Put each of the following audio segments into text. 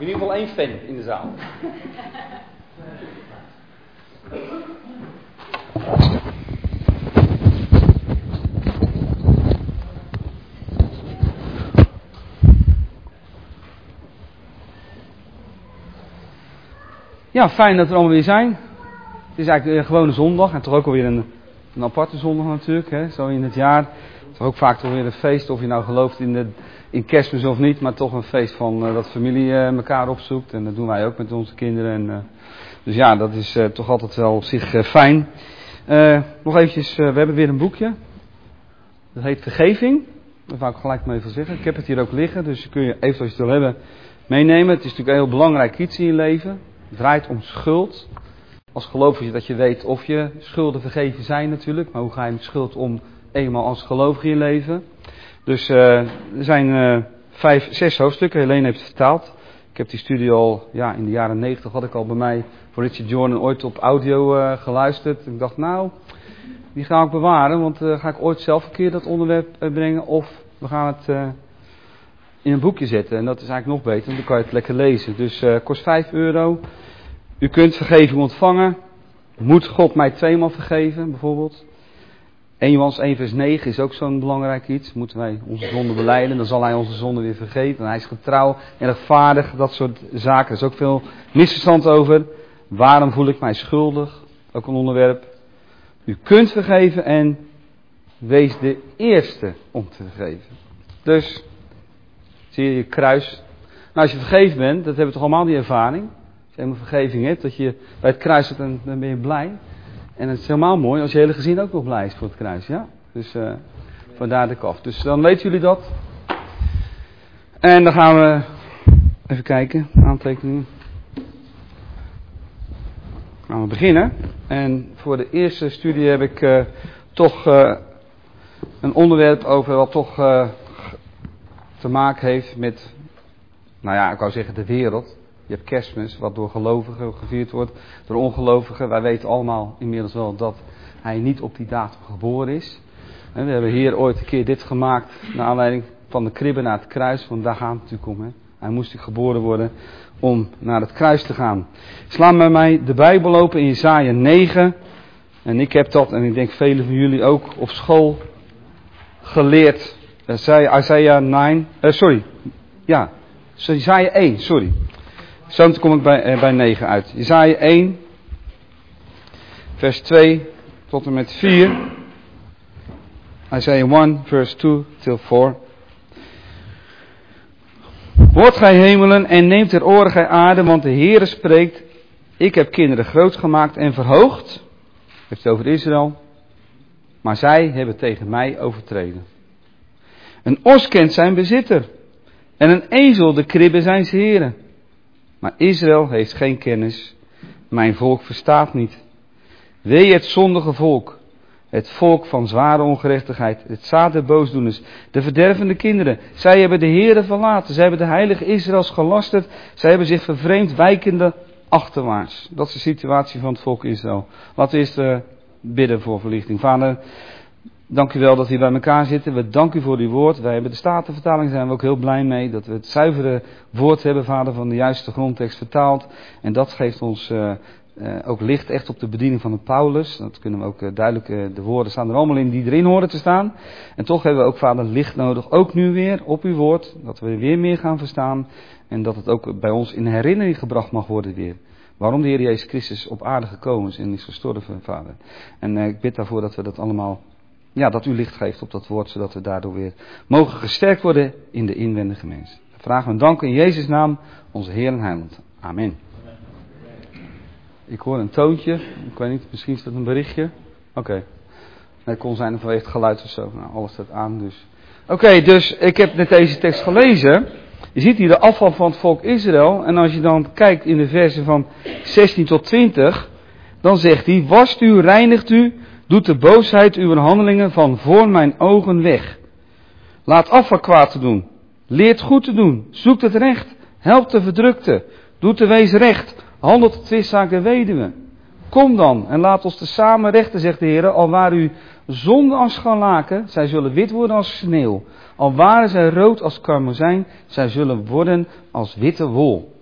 in ieder geval 1 fan in de zaal. Ja, fijn dat we allemaal weer zijn. Het is eigenlijk een gewone zondag en toch ook alweer een aparte zondag natuurlijk, hè? Zo in het jaar. Het is ook vaak toch weer een feest, of je nou gelooft in Kerstmis of niet, maar toch een feest van dat familie elkaar opzoekt. En dat doen wij ook met onze kinderen. En, dus ja, dat is toch altijd wel op zich fijn. Nog eventjes, we hebben weer een boekje. Dat heet Vergeving. Daar wou ik gelijk maar even zeggen. Ik heb het hier ook liggen, dus kun je even als je het wil hebben meenemen. Het is natuurlijk een heel belangrijk iets in je leven. Het draait om schuld. Als gelovige dat je weet of je schulden vergeven zijn natuurlijk. Maar hoe ga je met schuld om eenmaal als gelovige in je leven? Dus er zijn 6 hoofdstukken. Helene heeft het vertaald. Ik heb die studie al, ja, in de jaren 90 had ik al bij mij voor Richard Jordan ooit op audio geluisterd. Ik dacht nou, die ga ik bewaren. Want ga ik ooit zelf een keer dat onderwerp brengen. Of we gaan het in een boekje zetten. En dat is eigenlijk nog beter, want dan kan je het lekker lezen. Dus kost €5. U kunt vergeving ontvangen. Moet God mij 2-maal vergeven, bijvoorbeeld? 1 Johannes 1 vers 9 is ook zo'n belangrijk iets. Moeten wij onze zonde belijden, dan zal hij onze zonde weer vergeven. En hij is getrouw en rechtvaardig, dat soort zaken. Er is ook veel misverstand over. Waarom voel ik mij schuldig? Ook een onderwerp. U kunt vergeven en wees de eerste om te vergeven. Dus, zie je kruis. Nou, als je vergeven bent, dat hebben we toch allemaal die ervaring. Als je helemaal vergeving hebt, dat je bij het kruis zit, dan ben je blij. En het is helemaal mooi als je hele gezin ook nog blij is voor het kruis, ja. Dus vandaar de kaf. Dus dan weten jullie dat. En dan gaan we even kijken, aantekeningen. Gaan we beginnen. En voor de eerste studie heb ik toch een onderwerp over wat toch te maken heeft met, nou ja, ik wou zeggen de wereld. Je hebt Kerstmis, wat door gelovigen gevierd wordt, door ongelovigen. Wij weten allemaal inmiddels wel dat hij niet op die datum geboren is. En we hebben hier ooit een keer dit gemaakt, naar aanleiding van de kribbe naar het kruis, want daar gaat het natuurlijk om. Hè. Hij moest geboren worden om naar het kruis te gaan. Sla met mij de Bijbel open in Jesaja 9. En ik heb dat, en ik denk velen van jullie ook, op school geleerd. Jesaja 1, sorry. Zo kom ik bij 9 uit. Jesaja 1, vers 2 tot en met 4. Jesaja 1, vers 2 till 4. Hoort gij hemelen en neemt ter oren gij aarde, want de Heere spreekt. Ik heb kinderen groot gemaakt en verhoogd. Heeft het over Israël. Maar zij hebben tegen mij overtreden. Een os kent zijn bezitter. En een ezel de kribbe zijns heren. Maar Israël heeft geen kennis. Mijn volk verstaat niet. Wee het zondige volk. Het volk van zware ongerechtigheid. Het zaad der boosdoeners. De verdervende kinderen. Zij hebben de Heere verlaten. Zij hebben de heilige Israëls gelasterd. Zij hebben zich vervreemd, wijkende achterwaarts. Dat is de situatie van het volk Israël. Laten we eerst bidden voor verlichting. Vader, dank u wel dat we hier bij elkaar zitten. We danken u voor uw woord. Wij hebben de Statenvertaling, daar zijn we ook heel blij mee. Dat we het zuivere woord hebben, Vader, van de juiste grondtekst vertaald. En dat geeft ons ook licht echt op de bediening van de Paulus. Dat kunnen we ook duidelijk, de woorden staan er allemaal in die erin horen te staan. En toch hebben we ook, Vader, licht nodig. Ook nu weer op uw woord. Dat we weer meer gaan verstaan. En dat het ook bij ons in herinnering gebracht mag worden weer. Waarom de Heer Jezus Christus op aarde gekomen is en is gestorven, Vader. En ik bid daarvoor dat we dat allemaal, ja, dat u licht geeft op dat woord, zodat we daardoor weer mogen gesterkt worden in de inwendige mens. We vragen en danken in Jezus' naam, onze Heer en Heiland. Amen. Ik hoor een toontje, ik weet niet, misschien is dat een berichtje. Oké. Het kon zijn vanwege het geluid of zo. Nou, alles staat aan dus. Oké, dus ik heb net deze tekst gelezen. Je ziet hier de afval van het volk Israël. En als je dan kijkt in de versen van 16 tot 20, dan zegt hij: wast u, reinigt u, doet de boosheid uw handelingen van voor mijn ogen weg. Laat af wat kwaad te doen. Leert goed te doen. Zoekt het recht. Helpt de verdrukte. Doet de wees recht. Handelt de twistzaak der weduwe. Kom dan en laat ons tezamen rechten, zegt de Heer. Al waren u zonde als scharlaken, zij zullen wit worden als sneeuw. Al waren zij rood als karmozijn, zij zullen worden als witte wol.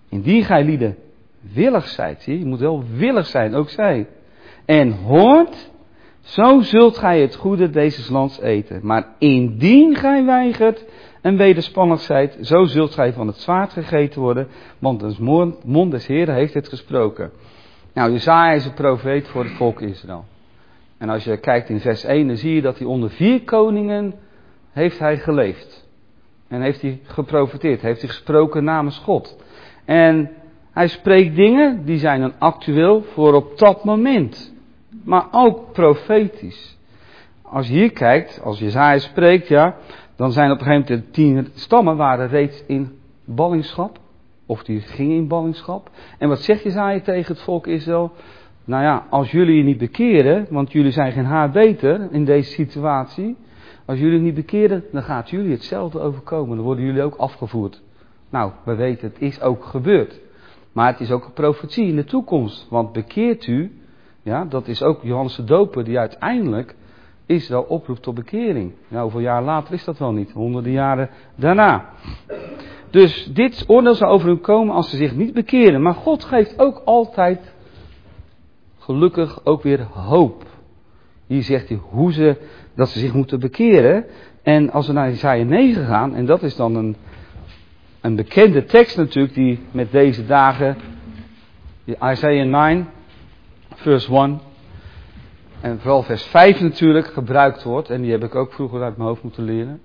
Indien gij lieden willig zijt, zie je moet wel willig zijn, ook zij. En hoort, zo zult gij het goede deze lands eten. Maar indien gij weigert en wederspannig zijt, zo zult gij van het zwaard gegeten worden, want de mond des Heeren heeft het gesproken. Nou, Jesaja is een profeet voor het volk Israël. En als je kijkt in vers 1, dan zie je dat hij onder 4 koningen heeft hij geleefd. En heeft hij geprofeteerd, heeft hij gesproken namens God. En hij spreekt dingen die zijn dan actueel voor op dat moment. Maar ook profetisch. Als je hier kijkt, als Jesaja spreekt, ja, dan zijn op een gegeven moment de 10 stammen waren reeds in ballingschap. Of die gingen in ballingschap. En wat zegt Jesaja tegen het volk Israël? Nou ja, als jullie je niet bekeren, want jullie zijn geen haar beter in deze situatie. Als jullie niet bekeren, dan gaat jullie hetzelfde overkomen. Dan worden jullie ook afgevoerd. Nou, we weten, het is ook gebeurd. Maar het is ook een profetie in de toekomst. Want bekeert u, ja, dat is ook Johannes de Doper die uiteindelijk Israël oproept tot bekering. Nou, hoeveel jaar later is dat wel niet? Honderden jaren daarna. Dus dit oordeel zal over hun komen als ze zich niet bekeren. Maar God geeft ook altijd, gelukkig, ook weer hoop. Hier zegt hij dat ze zich moeten bekeren. En als we naar Jesaja 9 gaan, en dat is dan een bekende tekst natuurlijk, die met deze dagen, Isaiah 9, vers 1, en vooral vers 5 natuurlijk gebruikt wordt. En die heb ik ook vroeger uit mijn hoofd moeten leren.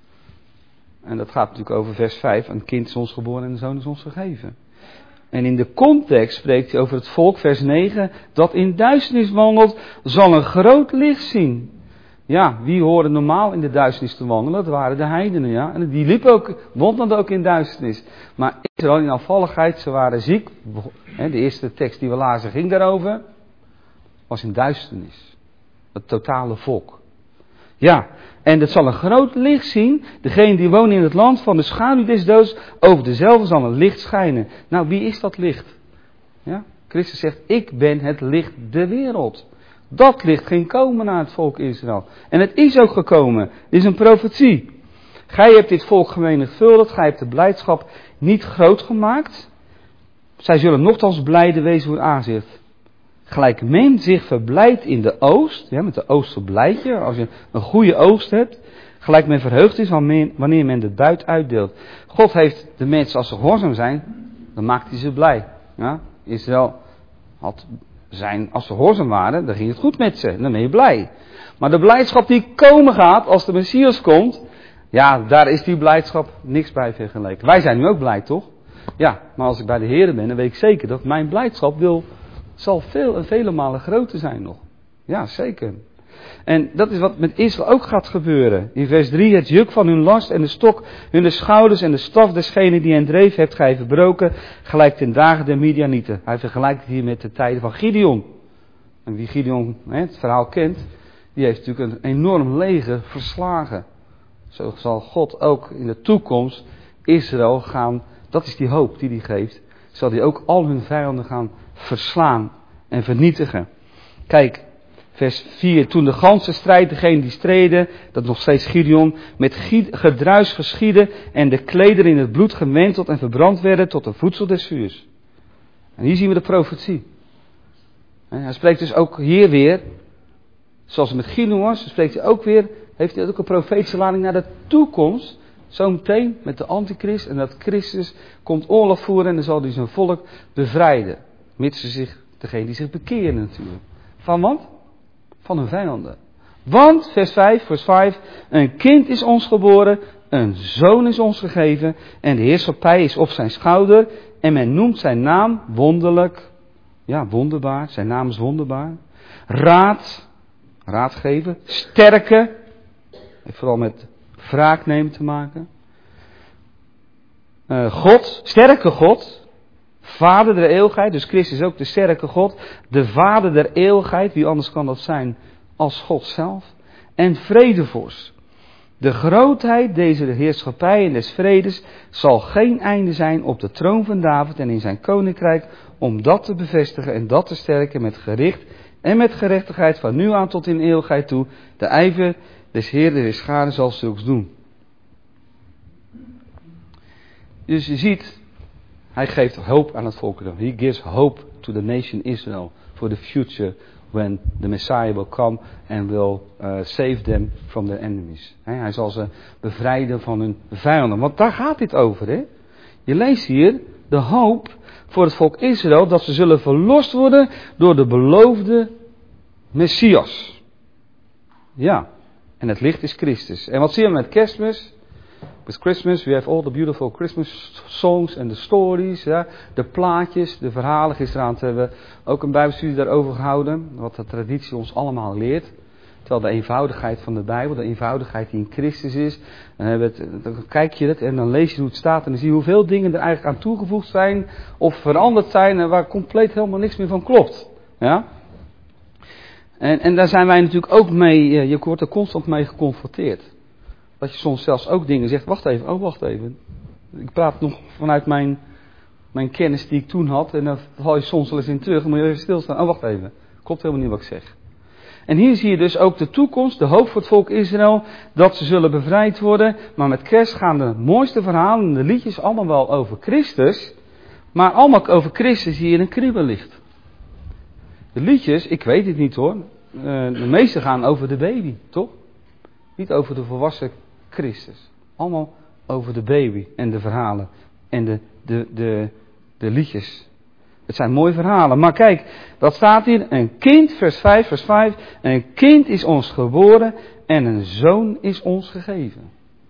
En dat gaat natuurlijk over vers 5. Een kind is ons geboren en een zoon is ons gegeven. En in de context spreekt hij over het volk, vers 9, dat in duisternis wandelt, zal een groot licht zien. Ja, wie hoorde normaal in de duisternis te wandelen? Dat waren de heidenen, ja. En die liepen ook, wandelden ook in duisternis. Maar Israël in afvalligheid, ze waren ziek. De eerste tekst die we lazen ging daarover. Was in duisternis. Het totale volk. Ja, en het zal een groot licht zien. Degene die wonen in het land van de schaduw des doods, over dezelfde zal een licht schijnen. Nou, wie is dat licht? Ja, Christus zegt, ik ben het licht der wereld. Dat licht ging komen naar het volk Israël. En het is ook gekomen. Het is een profetie. Gij hebt dit volk vermenigvuldigd. Gij hebt de blijdschap niet groot gemaakt. Zij zullen nochtans blijde wezen voor aanzicht. Gelijk men zich verblijdt in de oost. Ja, met de oost verblijd je. Als je een goede oogst hebt. Gelijk men verheugd is wanneer men de buit uitdeelt. God heeft de mensen, als ze gehoorzaam zijn, dan maakt hij ze blij. Ja, Israël als ze gehoorzaam waren, dan ging het goed met ze. Dan ben je blij. Maar de blijdschap die komen gaat, als de Messias komt, ja, daar is die blijdschap niks bij vergeleken. Wij zijn nu ook blij, toch? Ja, maar als ik bij de Heer ben, dan weet ik zeker dat mijn blijdschap zal veel en vele malen groter zijn nog. Ja, zeker. En dat is wat met Israël ook gaat gebeuren. In vers 3, het juk van hun last en de stok, hun schouders en de staf desgene die hen dreef, hebt gij verbroken, gelijk ten dagen der Midianieten. Hij vergelijkt het hier met de tijden van Gideon. En wie Gideon het verhaal kent, die heeft natuurlijk een enorm leger verslagen. Zo zal God ook in de toekomst Israël gaan, dat is die hoop die hij geeft, zal hij ook al hun vijanden gaan verslaan en vernietigen. Kijk, vers 4. Toen de ganse strijd, degene die streden, dat nog steeds Gideon, met gedruis geschiedde en de klederen in het bloed gemengeld en verbrand werden tot een voedsel des vuurs. En hier zien we de profetie. En hij spreekt dus ook hier weer, zoals het met Gideon was, spreekt hij ook weer, heeft hij ook een profetische lading naar de toekomst. Zometeen met de antichrist en dat Christus komt oorlog voeren en dan zal hij zijn volk bevrijden. Mits degene die zich bekeren natuurlijk. Van wat? Van hun vijanden. Want, vers 5, een kind is ons geboren, een zoon is ons gegeven en de heerschappij is op zijn schouder en men noemt zijn naam wonderlijk. Ja, wonderbaar, zijn naam is wonderbaar. Raadgever, sterke, heeft vooral met wraak nemen te maken. God, sterke God, Vader der eeuwigheid, dus Christus is ook de sterke God, de Vader der eeuwigheid, wie anders kan dat zijn als God zelf, en vredevorst. De grootheid deze heerschappij en des vredes zal geen einde zijn op de troon van David en in zijn koninkrijk, om dat te bevestigen en dat te sterken met gericht en met gerechtigheid van nu aan tot in eeuwigheid toe. De ijver des Heeren der scharen zal zulks doen. Dus je ziet, Hij geeft hoop aan het volk. He gives hope to the nation Israel for the future when the Messiah will come and will save them from their enemies. Hij zal ze bevrijden van hun vijanden. Want daar gaat dit over. Hè? Je leest hier de hoop voor het volk Israël dat ze zullen verlost worden door de beloofde Messias. Ja, en het licht is Christus. En wat zien we met Kerstmis? With Christmas we have all the beautiful Christmas songs and the stories. Ja, de plaatjes, de verhalen. Gisteravond hebben we ook een bijbelstudie daarover gehouden. Wat de traditie ons allemaal leert. Terwijl de eenvoudigheid van de Bijbel, de eenvoudigheid die in Christus is. Dan kijk je het en dan lees je hoe het staat. En dan zie je hoeveel dingen er eigenlijk aan toegevoegd zijn. Of veranderd zijn en waar compleet helemaal niks meer van klopt. Ja? En daar zijn wij natuurlijk ook mee, je wordt er constant mee geconfronteerd. Dat je soms zelfs ook dingen zegt, wacht even. Ik praat nog vanuit mijn kennis die ik toen had. En dan val je soms wel eens in terug. Dan moet je even stilstaan. Oh, wacht even. Klopt helemaal niet wat ik zeg. En hier zie je dus ook de toekomst, de hoop voor het volk Israël. Dat ze zullen bevrijd worden. Maar met kerst gaan de mooiste verhalen, de liedjes allemaal wel over Christus. Maar allemaal over Christus die in een kribbe ligt. De liedjes, ik weet het niet hoor. De meeste gaan over de baby, toch? Niet over de volwassen Christus. Allemaal over de baby en de verhalen en de liedjes. Het zijn mooie verhalen. Maar kijk, dat staat hier. Een kind, vers 5. Een kind is ons geboren en een zoon is ons gegeven.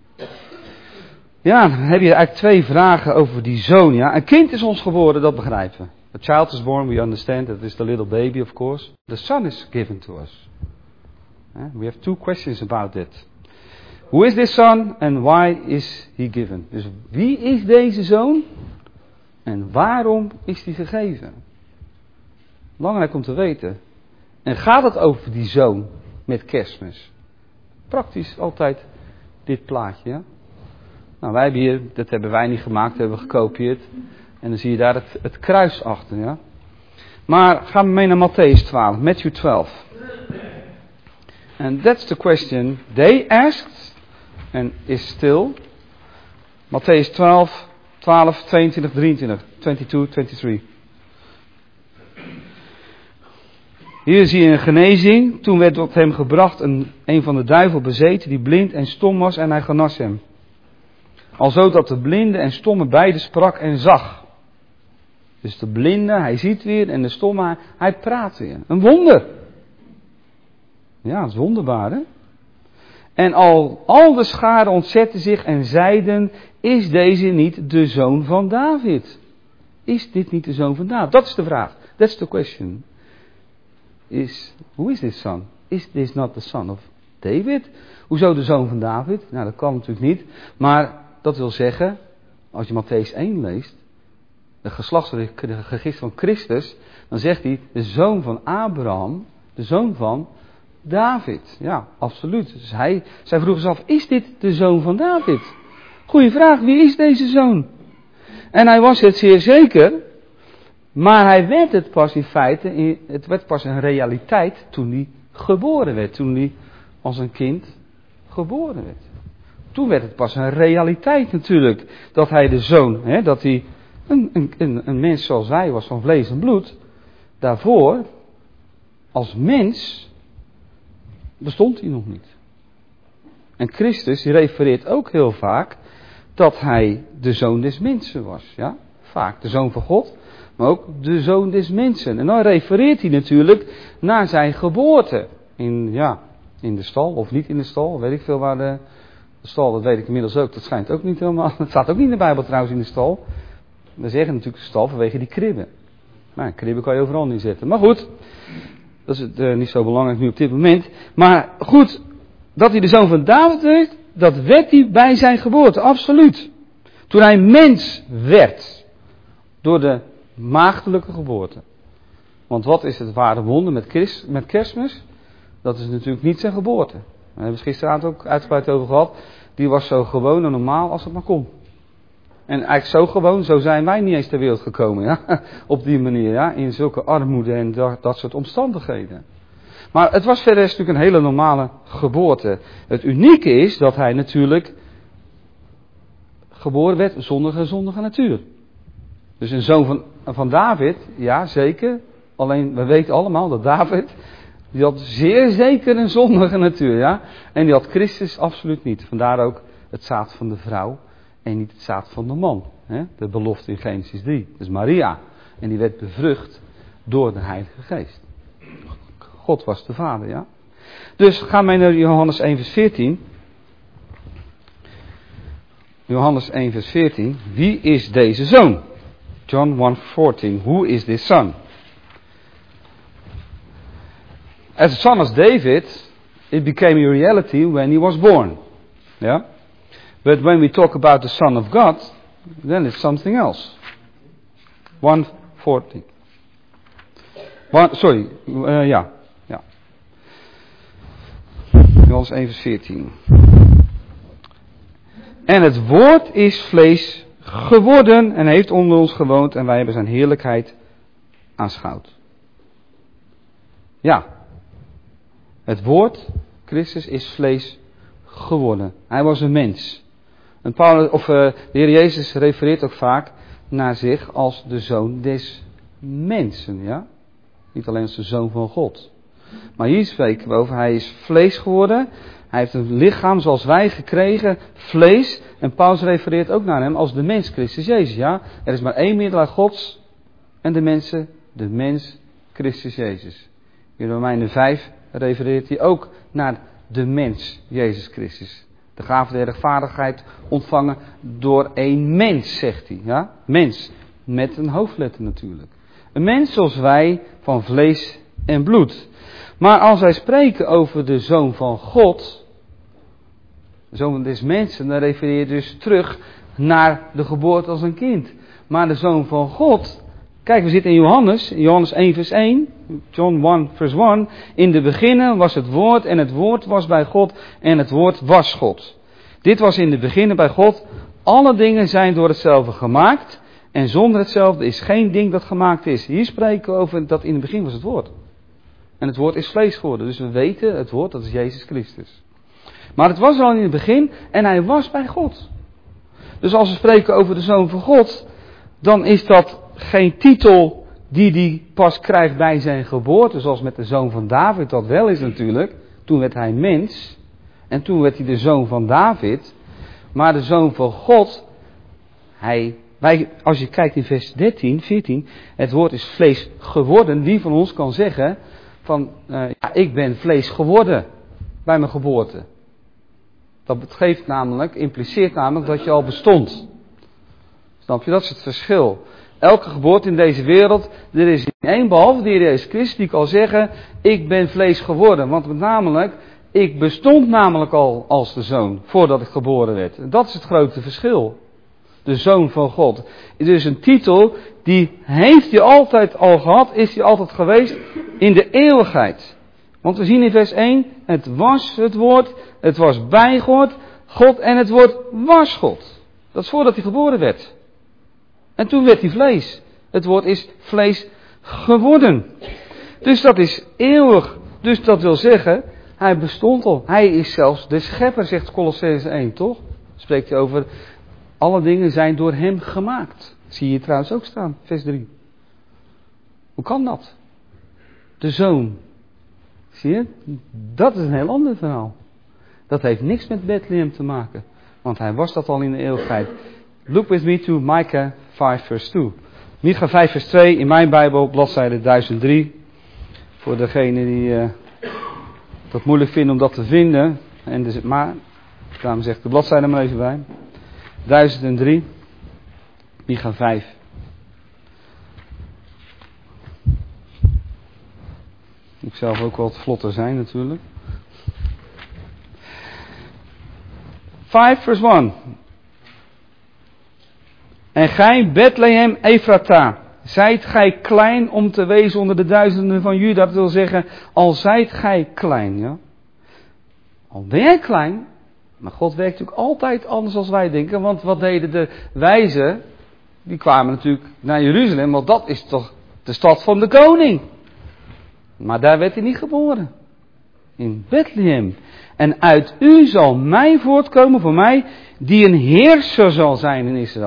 Ja, dan heb je eigenlijk twee vragen over die zoon. Ja. Een kind is ons geboren, dat begrijpen we. A child is born, we understand. That is the little baby, of course. The son is given to us. We have two questions about that. Who is this son and why is he given? Dus wie is deze zoon en waarom is hij gegeven? Belangrijk om te weten. En gaat het over die zoon met Kerstmis? Praktisch altijd dit plaatje. Ja? Nou, wij hebben hier, dat hebben wij niet gemaakt, dat hebben we gekopieerd. En dan zie je daar het kruis achter. Ja? Maar gaan we mee naar Matthew 12. Matthew 12. And that's the question they asked and is still. Matthew 12, 22, 23. Hier zie je een genezing. Toen werd tot hem gebracht een van de duivel bezeten die blind en stom was en hij genas hem. Alzo dat de blinde en stomme beide sprak en zag. Dus de blinde, hij ziet weer en de stomme, hij praat weer. Een wonder. Ja, dat is wonderbaar, hè? En al de scharen ontzetten zich en zeiden, is deze niet de zoon van David? Is dit niet de zoon van David? Dat is de vraag. That's the question. Who is this son? Is this not the son of David? Hoezo de zoon van David? Nou, dat kan natuurlijk niet. Maar dat wil zeggen, als je Mattheüs 1 leest, de geslachtsregister van Christus, dan zegt hij, de zoon van Abraham, de zoon van David. Ja, absoluut. Dus zij vroegen zich af, is dit de zoon van David? Goeie vraag, wie is deze zoon? En hij was het zeer zeker, maar hij werd het pas in feite, het werd pas een realiteit toen hij geboren werd. Toen hij als een kind geboren werd. Toen werd het pas een realiteit natuurlijk, dat hij de zoon, dat hij een mens zoals wij was van vlees en bloed. Daarvoor, als mens, bestond hij nog niet. En Christus die refereert ook heel vaak dat hij de zoon des mensen was. Ja? Vaak de zoon van God, maar ook de zoon des mensen. En dan refereert hij natuurlijk naar zijn geboorte. In de stal of niet in de stal, weet ik veel waar de stal, dat weet ik inmiddels ook. Dat schijnt ook niet helemaal, dat staat ook niet in de Bijbel trouwens in de stal. We zeggen natuurlijk de stal vanwege die kribben. Maar kribben kan je overal neerzetten. Maar goed, dat is niet zo belangrijk nu op dit moment. Maar goed, dat hij de zoon van David werd, dat werd hij bij zijn geboorte, absoluut. Toen hij mens werd, door de maagdelijke geboorte. Want wat is het ware wonder met Kerstmis? Dat is natuurlijk niet zijn geboorte. Daar hebben we gisteravond ook uitgebreid over gehad. Die was zo gewoon en normaal als het maar kon. En eigenlijk zo gewoon, zo zijn wij niet eens ter wereld gekomen. Ja? Op die manier, ja? In zulke armoede en dat soort omstandigheden. Maar het was verder natuurlijk een hele normale geboorte. Het unieke is dat hij natuurlijk geboren werd zonder gezondige natuur. Dus een zoon van David, ja zeker. Alleen, we weten allemaal dat David, die had zeer zeker een zondige natuur, ja. En die had Christus absoluut niet. Vandaar ook het zaad van de vrouw en niet het zaad van de man. Hè? De belofte in Genesis 3. Dus Maria. En die werd bevrucht door de Heilige Geest. God was de vader, ja. Dus gaan wij naar Johannes 1 vers 14. Johannes 1 vers 14. Wie is deze zoon? John 1:14. Who is this son? As a son of David, it became a reality when he was born. Yeah? But when we talk about the Son of God, then it's something else. 1:14. Ja. Johannes 1 vers 14. En het woord is vlees geworden en heeft onder ons gewoond en wij hebben zijn heerlijkheid aanschouwd. Ja. Het woord, Christus, is vlees geworden. Hij was een mens. De Heer Jezus refereert ook vaak naar zich als de zoon des mensen. Ja? Niet alleen als de zoon van God. Maar hier spreken we over, hij is vlees geworden. Hij heeft een lichaam zoals wij gekregen, vlees. En Paulus refereert ook naar hem als de mens Christus Jezus. Ja? Er is maar één middelaar Gods en de mens Christus Jezus. In Romeinen 5 refereert hij ook naar de mens Jezus Christus. De gave der rechtvaardigheid ontvangen door één mens, zegt hij. Ja? Mens, met een hoofdletter natuurlijk. Een mens zoals wij, van vlees en bloed. Maar als wij spreken over de Zoon van God, de Zoon des mensen, dan refereer je dus terug naar de geboorte als een kind. Maar de Zoon van God, kijk, we zitten in Johannes 1 vers 1, John 1 vers 1. In de beginnen was het woord en het woord was bij God en het woord was God. Dit was in de beginnen bij God. Alle dingen zijn door hetzelfde gemaakt en zonder hetzelfde is geen ding dat gemaakt is. Hier spreken we over dat in het begin was het woord. En het woord is vlees geworden. Dus we weten het woord, dat is Jezus Christus. Maar het was al in het begin en hij was bij God. Dus als we spreken over de Zoon van God, dan is dat geen titel die hij pas krijgt bij zijn geboorte, zoals met de Zoon van David dat wel is natuurlijk. Toen werd hij mens en toen werd hij de Zoon van David. Maar de Zoon van God, als je kijkt in vers 13, 14, het woord is vlees geworden. Wie van ons kan zeggen van, ik ben vlees geworden bij mijn geboorte. Dat impliceert namelijk dat je al bestond. Snap je? Dat is het verschil. Elke geboorte in deze wereld, er is één behalve de Heer Jezus Christus die kan zeggen, ik ben vlees geworden. Want ik bestond namelijk al als de zoon, voordat ik geboren werd. En dat is het grote verschil. De Zoon van God. Het is een titel, die heeft hij altijd al gehad, is hij altijd geweest in de eeuwigheid. Want we zien in vers 1, het was het woord, het was bij God en het woord was God. Dat is voordat hij geboren werd. En toen werd hij vlees. Het woord is vlees geworden. Dus dat is eeuwig. Dus dat wil zeggen, hij bestond al. Hij is zelfs de schepper, zegt Kolossenzen 1, toch? Spreekt hij over, alle dingen zijn door hem gemaakt. Zie je trouwens ook staan, vers 3. Hoe kan dat? De zoon. Zie je? Dat is een heel ander verhaal. Dat heeft niks met Bethlehem te maken. Want hij was dat al in de eeuwigheid. Look with me to Micah 5 vers 2. Micha 5 vers 2 in mijn Bijbel, bladzijde 1003. Voor degene die dat moeilijk vinden om dat te vinden. Maar, daarom zegt de bladzijde maar even bij. 1003. Micha 5. Ik zelf ook wat vlotter zijn natuurlijk. 5 vers 1. En gij, Bethlehem Ephrata, zijt gij klein om te wezen onder de duizenden van Juda. Dat wil zeggen, al zijt gij klein. Ja? Al ben jij klein, maar God werkt natuurlijk altijd anders dan wij denken. Want wat deden de wijzen? Die kwamen natuurlijk naar Jeruzalem, want dat is toch de stad van de koning. Maar daar werd hij niet geboren. In Bethlehem. En uit u zal mij voortkomen, voor mij, die een heerser zal zijn in Israël.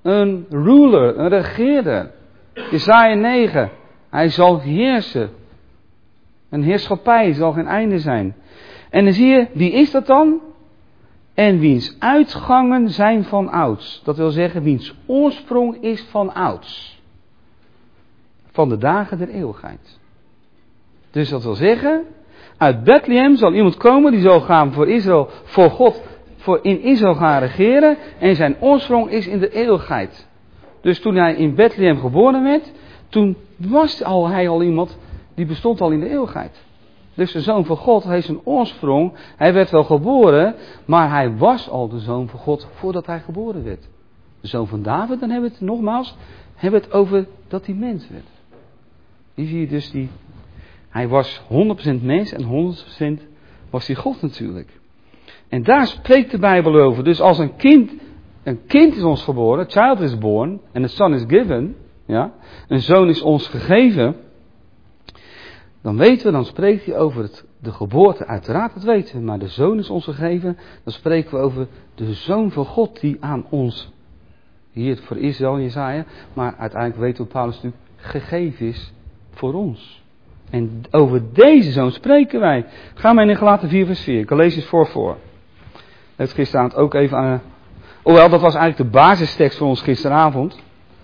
een ruler, een regeerder. Jesaja 9. Hij zal heersen. Een heerschappij zal geen einde zijn. En dan zie je, wie is dat dan? En wiens uitgangen zijn van ouds. Dat wil zeggen, wiens oorsprong is van ouds. Van de dagen der eeuwigheid. Dus dat wil zeggen, uit Bethlehem zal iemand komen die zal gaan voor Israël, voor God, in Israël gaan regeren. En zijn oorsprong is in de eeuwigheid. Dus toen hij in Bethlehem geboren werd, toen was hij al iemand die bestond al in de eeuwigheid. Dus de Zoon van God heeft zijn oorsprong. Hij werd wel geboren, maar hij was al de Zoon van God voordat hij geboren werd. De Zoon van David, dan hebben we het nogmaals, hebben we het over dat hij mens werd. Hier zie je dus hij was 100% mens en 100% was hij God natuurlijk. En daar spreekt de Bijbel over. Dus als een kind is ons geboren, a child is born, and a son is given, ja, een zoon is ons gegeven, dan weten we, dan spreekt hij over de geboorte, uiteraard, dat weten we, maar de zoon is ons gegeven, dan spreken we over de Zoon van God die aan ons, hier voor Israël, Jesaja, maar uiteindelijk weten we Paulus natuurlijk, gegeven is voor ons. En over deze zoon spreken wij. Gaan wij in Galaten 4 vers 4. Ik lees het voor. Het gisteravond ook even aan. Hoewel, dat was eigenlijk de basistekst voor ons gisteravond.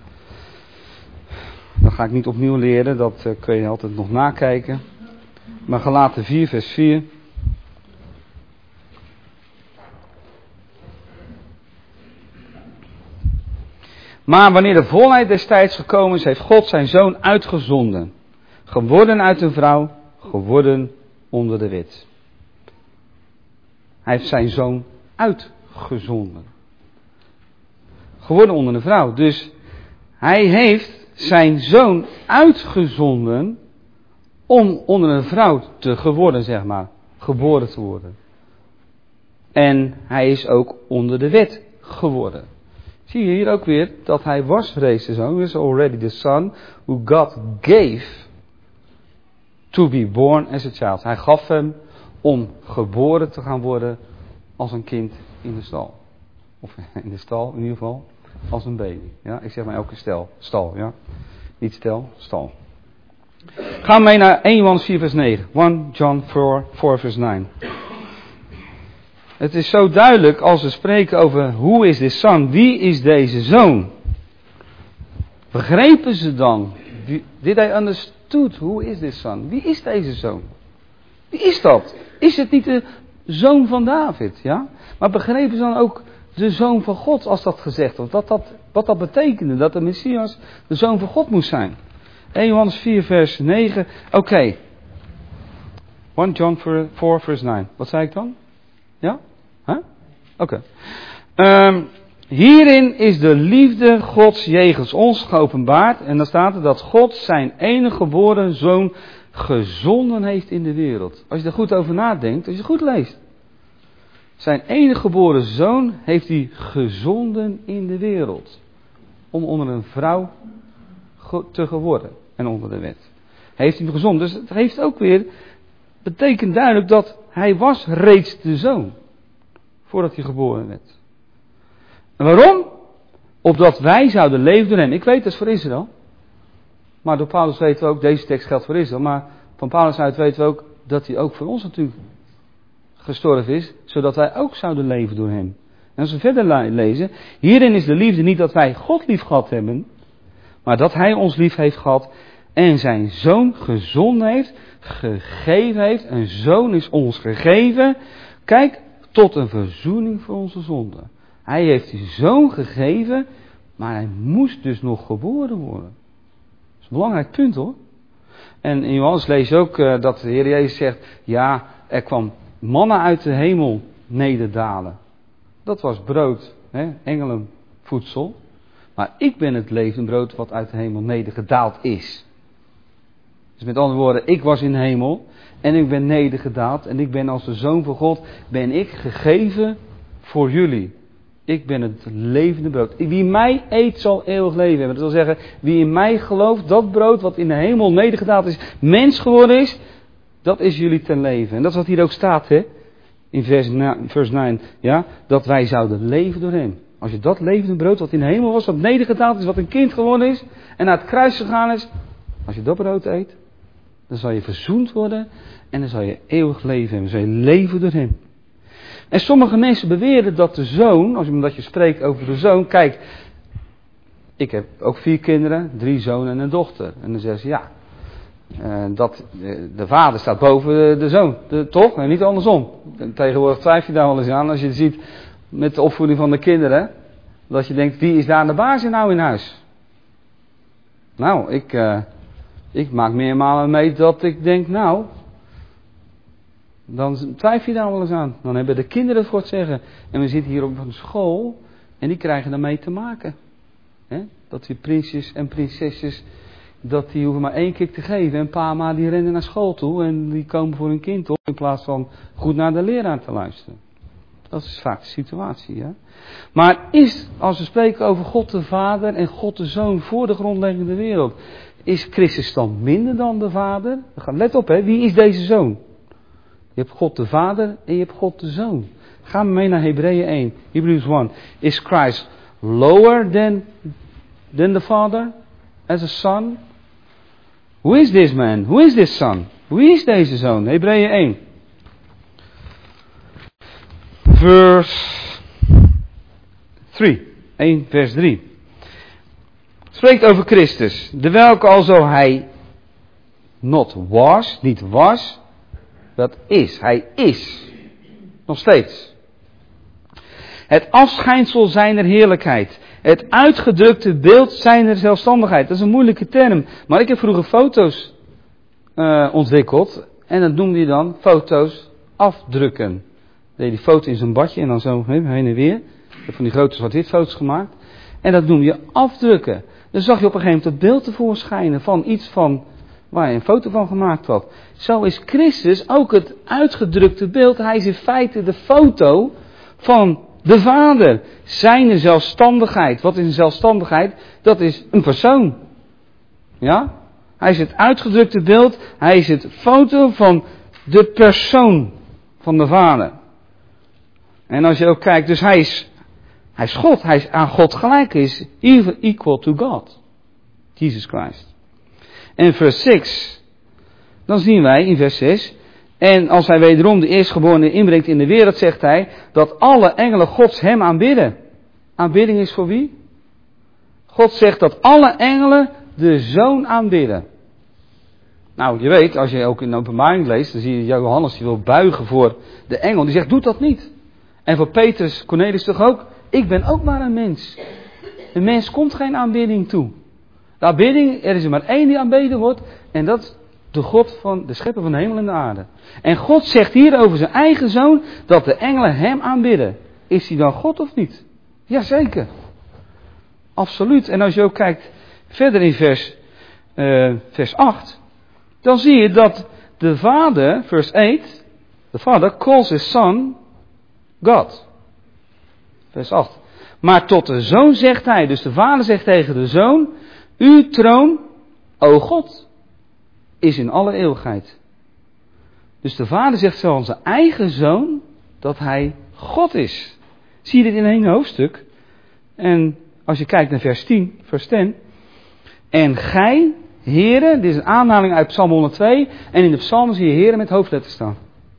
Dat ga ik niet opnieuw leren. Dat kun je altijd nog nakijken. Maar Galaten 4 vers 4. Maar wanneer de volheid des tijds gekomen is, heeft God zijn zoon uitgezonden. Geworden uit een vrouw, geworden onder de wet. Hij heeft zijn zoon uitgezonden. Geworden onder een vrouw. Dus hij heeft zijn zoon uitgezonden om onder een vrouw te geworden, zeg maar. Geboren te worden. En hij is ook onder de wet geworden. Zie je hier ook weer dat hij was reeds de zoon. He is already the son who God gave to be born as a child. Hij gaf hem om geboren te gaan worden als een kind in de stal. Of in de stal in ieder geval, als een baby. Ja, ik zeg maar elke stal, ja. Niet stel, stal. Gaan we mee naar 1 Johannes 4 vers 9. 1 John 4 vers 9. Het is zo duidelijk als we spreken over who is this son, wie is deze zoon? Begrepen ze dan? Did I understood who is this son? Wie is deze zoon? Wie is dat? Is het niet de zoon van David? Ja? Maar begrepen ze dan ook de zoon van God als dat gezegd wordt? Wat dat betekende, dat de Messias de zoon van God moest zijn. 1 Johannes 4 vers 9. Oké. 1 John 4 vers 9. Wat zei ik dan? Ja? Huh? Oké. Hierin is de liefde Gods jegens ons geopenbaard. En dan staat er dat God zijn enige geboren zoon gezonden heeft in de wereld. Als je er goed over nadenkt, als je goed leest. Zijn enige geboren zoon heeft hij gezonden in de wereld. Om onder een vrouw te geworden. En onder de wet. Heeft hij hem gezonden. Dus het heeft ook weer, betekent duidelijk dat hij was reeds de zoon. Voordat hij geboren werd. En waarom? Opdat wij zouden leven door hem. Ik weet dat is voor Israël. Maar door Paulus weten we ook, deze tekst geldt voor Israël. Maar van Paulus uit weten we ook dat hij ook voor ons natuurlijk gestorven is. Zodat wij ook zouden leven door hem. En als we verder lezen. Hierin is de liefde niet dat wij God lief gehad hebben. Maar dat hij ons lief heeft gehad. En zijn zoon gezonden heeft. Gegeven heeft. Een zoon is ons gegeven. Kijk, tot een verzoening voor onze zonden. Hij heeft die zoon gegeven, maar hij moest dus nog geboren worden. Dat is een belangrijk punt hoor. En in Johannes lees je ook dat de Heer Jezus zegt, ja, er kwam manna uit de hemel nederdalen. Dat was brood, engelenvoedsel. Maar ik ben het levende brood wat uit de hemel nedergedaald is. Dus met andere woorden, ik was in de hemel en ik ben nedergedaald. En ik ben als de Zoon van God, ben ik gegeven voor jullie. Ik ben het levende brood. Wie mij eet zal eeuwig leven hebben. Dat wil zeggen, wie in mij gelooft, dat brood wat in de hemel nedergedaald is, mens geworden is, dat is jullie ten leven. En dat is wat hier ook staat, hè? In vers 9, ja, dat wij zouden leven door hem. Als je dat levende brood wat in de hemel was, wat nedergedaald is, wat een kind geworden is en naar het kruis gegaan is. Als je dat brood eet, dan zal je verzoend worden en dan zal je eeuwig leven hebben. Dan zal je leven door hem. En sommige mensen beweren dat de zoon, omdat je spreekt over de zoon, kijk, ik heb ook 4 kinderen, 3 zonen en een dochter. En dan zeggen ze, ja, de vader staat boven de zoon, toch? En niet andersom. Tegenwoordig twijfel je daar wel eens aan als je ziet met de opvoeding van de kinderen, dat je denkt, wie is daar de baas nou in huis? Nou, ik maak meermalen mee dat ik denk, nou, dan twijfel je daar wel eens aan. Dan hebben de kinderen het voor het zeggen. En we zitten hier op een school en die krijgen daarmee te maken. Dat die prinsjes en prinsesjes, dat die hoeven maar 1 kick te geven. En pa en ma die rennen naar school toe en die komen voor hun kind op in plaats van goed naar de leraar te luisteren. Dat is vaak de situatie. Ja? Maar als we spreken over God de Vader en God de Zoon voor de grondleggende wereld, is Christus dan minder dan de Vader? Let op, wie is deze Zoon? Je hebt God de Vader en je hebt God de Zoon. Ga mee naar Hebreeën 1, Hebrews 1. Is Christ lower than the Father as a son? Who is this man? Who is this son? Wie is deze zoon? Hebreeën 1. Vers 3. 1 vers 3. Spreekt over Christus. De welke alzo hij niet was, dat is. Hij is. Nog steeds. Het afschijnsel zijner heerlijkheid. Het uitgedrukte beeld zijner zelfstandigheid. Dat is een moeilijke term. Maar ik heb vroeger foto's ontwikkeld. En dat noemde je dan foto's afdrukken. Deed die foto in zo'n badje en dan zo heen en weer. Ik heb van die grote zwart-wit foto's gemaakt. En dat noem je afdrukken. Dan zag je op een gegeven moment het beeld tevoorschijnen van iets van waar je een foto van gemaakt had. Zo is Christus ook het uitgedrukte beeld. Hij is in feite de foto van de Vader. Zijn zelfstandigheid. Wat is een zelfstandigheid? Dat is een persoon. Ja? Hij is het uitgedrukte beeld. Hij is het foto van de persoon van de Vader. En als je ook kijkt, dus hij is God. Hij is aan God gelijk. Hij is even equal to God. Jesus Christ. En vers 6. Dan zien wij in vers 6. En als hij wederom de eerstgeborene inbrengt in de wereld, zegt hij dat alle engelen Gods hem aanbidden. Aanbidding is voor wie? God zegt dat alle engelen de Zoon aanbidden. Nou, je weet, als je ook in de Openbaring leest, dan zie je Johannes die wil buigen voor de engel. Die zegt, doe dat niet. En voor Petrus, Cornelius toch ook? Ik ben ook maar een mens. Een mens komt geen aanbidding toe. De aanbidding, er is er maar 1 die aanbeden wordt. En dat is de God van de schepper van de hemel en de aarde. En God zegt hier over zijn eigen Zoon dat de engelen hem aanbidden. Is hij dan God of niet? Jazeker. Absoluut. En als je ook kijkt verder in vers 8. Dan zie je dat de Vader, vers 8. De Vader calls his Son God. Vers 8. Maar tot de Zoon zegt hij. Dus de Vader zegt tegen de Zoon. Uw troon, o God, is in alle eeuwigheid. Dus de Vader zegt zo aan zijn eigen Zoon dat hij God is. Zie je dit in één hoofdstuk? En als je kijkt naar vers 10. En gij, Heren, dit is een aanhaling uit Psalm 102. En in de psalmen zie je Heren met hoofdletters staan.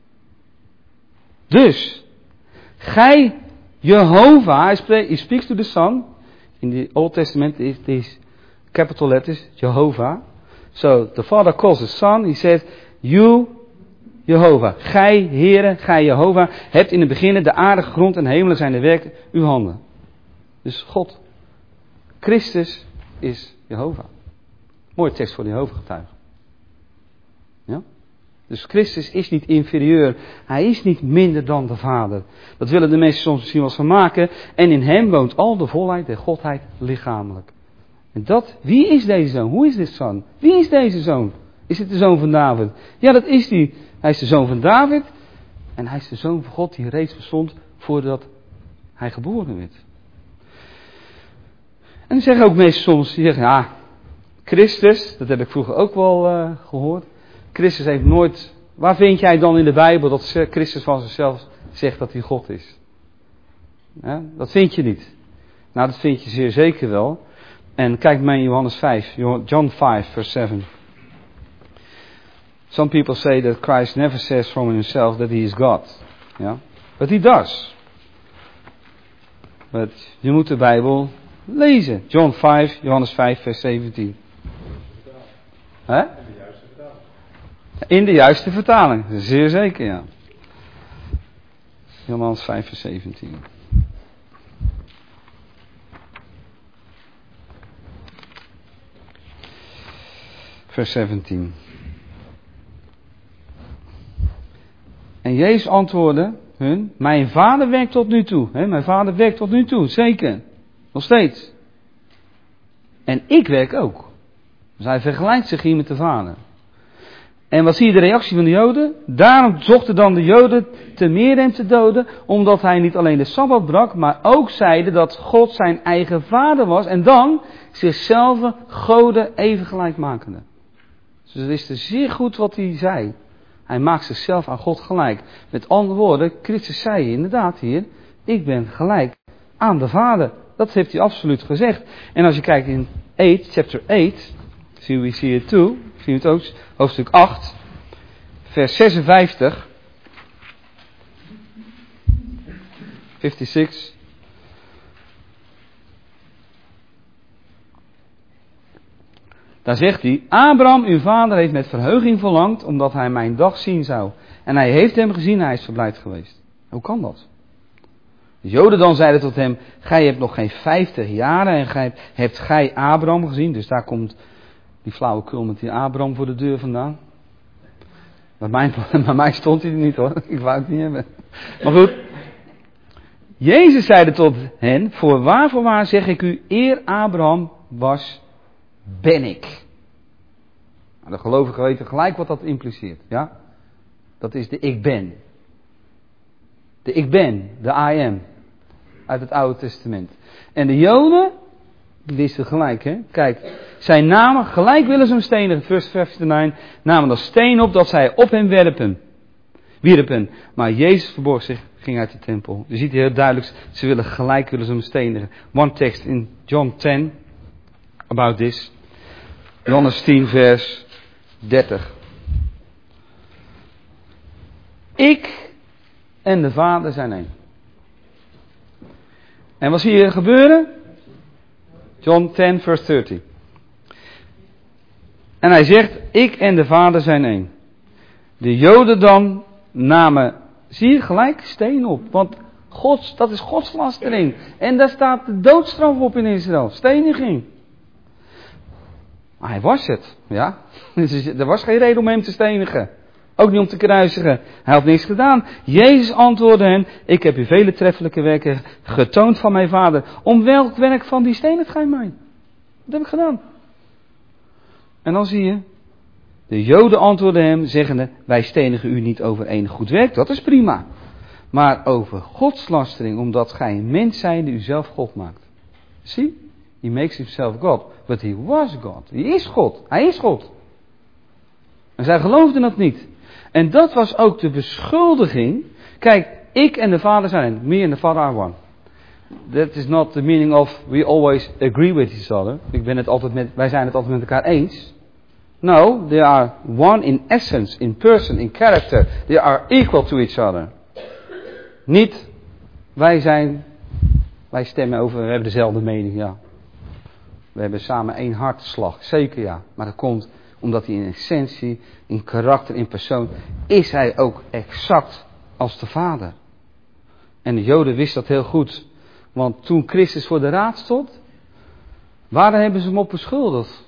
Dus, gij, Jehovah, he speaks to the Son. In the Old Testament is these capital letters, Jehovah. So, the Father calls the Son, he says, you, Jehovah. Gij, Heere, gij, Jehovah, hebt in het begin de aardige grond en hemelen zijn de werk uw handen. Dus God, Christus is Jehovah. Mooie tekst voor de Jehovah-getuigen. Ja? Dus Christus is niet inferieur. Hij is niet minder dan de Vader. Dat willen de mensen soms misschien wel eens van maken. En in hem woont al de volheid der Godheid lichamelijk. En wie is deze zoon? Hoe is dit zoon? Wie is deze zoon? Is het de zoon van David? Ja, dat is hij. Hij is de zoon van David. En hij is de zoon van God die reeds bestond voordat hij geboren werd. En dan zeggen ook mensen soms, die zeggen, ja, Christus, dat heb ik vroeger ook wel gehoord. Christus heeft nooit, waar vind jij dan in de Bijbel dat Christus van zichzelf zegt dat hij God is? Ja, dat vind je niet. Nou, dat vind je zeer zeker wel. En kijk maar in Johannes 5, John 5, verse 7. Some people say that Christ never says from himself that he is God. Yeah? But he does. But je moet de Bijbel lezen. John 5, Johannes 5, vers 17. Hè? In de juiste vertaling. Zeer zeker, ja. Johannes 5, vers 17. Vers 17. En Jezus antwoordde hun, mijn vader werkt tot nu toe. Hè? Mijn vader werkt tot nu toe, zeker. Nog steeds. En ik werk ook. Dus hij vergelijkt zich hier met de vader. En wat zie je de reactie van de Joden? Daarom zochten dan de Joden te meer hem te doden, omdat hij niet alleen de Sabbat brak, maar ook zeide dat God zijn eigen vader was en dan zichzelf goden even gelijk makende. Dus het is zeer goed wat hij zei. Hij maakt zichzelf aan God gelijk. Met andere woorden, Christus zei inderdaad hier, ik ben gelijk aan de Vader. Dat heeft hij absoluut gezegd. En als je kijkt in 8, chapter 8, we see it too, zien we het ook, hoofdstuk 8, vers 56, 56. Daar zegt hij, Abraham, uw vader, heeft met verheuging verlangd, omdat hij mijn dag zien zou. En hij heeft hem gezien, hij is verblijd geweest. Hoe kan dat? De Joden dan zeiden tot hem, gij hebt nog geen 50 jaren en hebt gij Abraham gezien. Dus daar komt die flauwekul met die Abraham voor de deur vandaan. Bij mij stond hij er niet hoor, ik wou het niet hebben. Maar goed, Jezus zeide tot hen, voorwaar zeg ik u, eer Abraham was, ben ik. Nou, de gelovigen weten gelijk wat dat impliceert. Ja? Dat is de ik ben. De ik ben, de I am. Uit het Oude Testament. En de Joden, die wisten gelijk, hè. Kijk, zij namen, gelijk willen ze hem stenigen, vers 59, namen dat steen op dat zij op hem wierpen. Maar Jezus verborg zich, ging uit de tempel. Je ziet hier heel duidelijk, ze willen gelijk willen ze hem stenigen. One text in John 10, about this. Johannes 10, vers 30. Ik en de Vader zijn één. En wat zie je gebeuren? John 10, vers 30. En hij zegt, ik en de Vader zijn één. De Joden dan namen, zie je gelijk, steen op. Want dat is godslastering. En daar staat de doodstraf op in Israël. Steniging. Maar hij was het, ja. Er was geen reden om hem te stenigen. Ook niet om te kruisigen. Hij had niks gedaan. Jezus antwoordde hen, ik heb u vele treffelijke werken getoond van mijn Vader. Om welk werk van die stenigt gij mij? Dat heb ik gedaan. En dan zie je, de Joden antwoordden hem, zeggende, wij stenigen u niet over enig goed werk, dat is prima. Maar over godslastering, omdat gij een mens zijnde u zelf God maakt. Zie, he makes himself God, but he was God. Hij is God, hij is God. En zij geloofden dat niet. En dat was ook de beschuldiging. Kijk, ik en de Vader zijn één. Me and the Father are one. That is not the meaning of we always agree with each other. Wij zijn het altijd met elkaar eens. No, they are one in essence, in person, in character. They are equal to each other. Niet, wij stemmen over, we hebben dezelfde mening, ja. We hebben samen één hartslag, zeker ja. Maar dat komt omdat hij in essentie, in karakter, in persoon, is hij ook exact als de Vader. En de Joden wisten dat heel goed. Want toen Christus voor de raad stond, waar hebben ze hem op beschuldigd?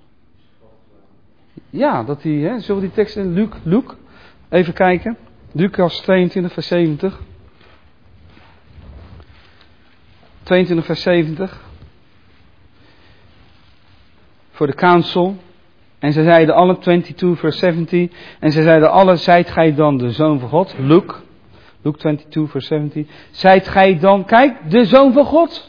Ja, dat hij, hè, zullen we die tekst in Luc, even kijken. Lucas 22 vers 70. 22 vers 70. Voor de council. En zij zeiden alle, 22 vers 70. En zij zeiden alle, zijt gij dan de Zoon van God? Luke 22 vers 70. Zijt gij dan, kijk, de Zoon van God.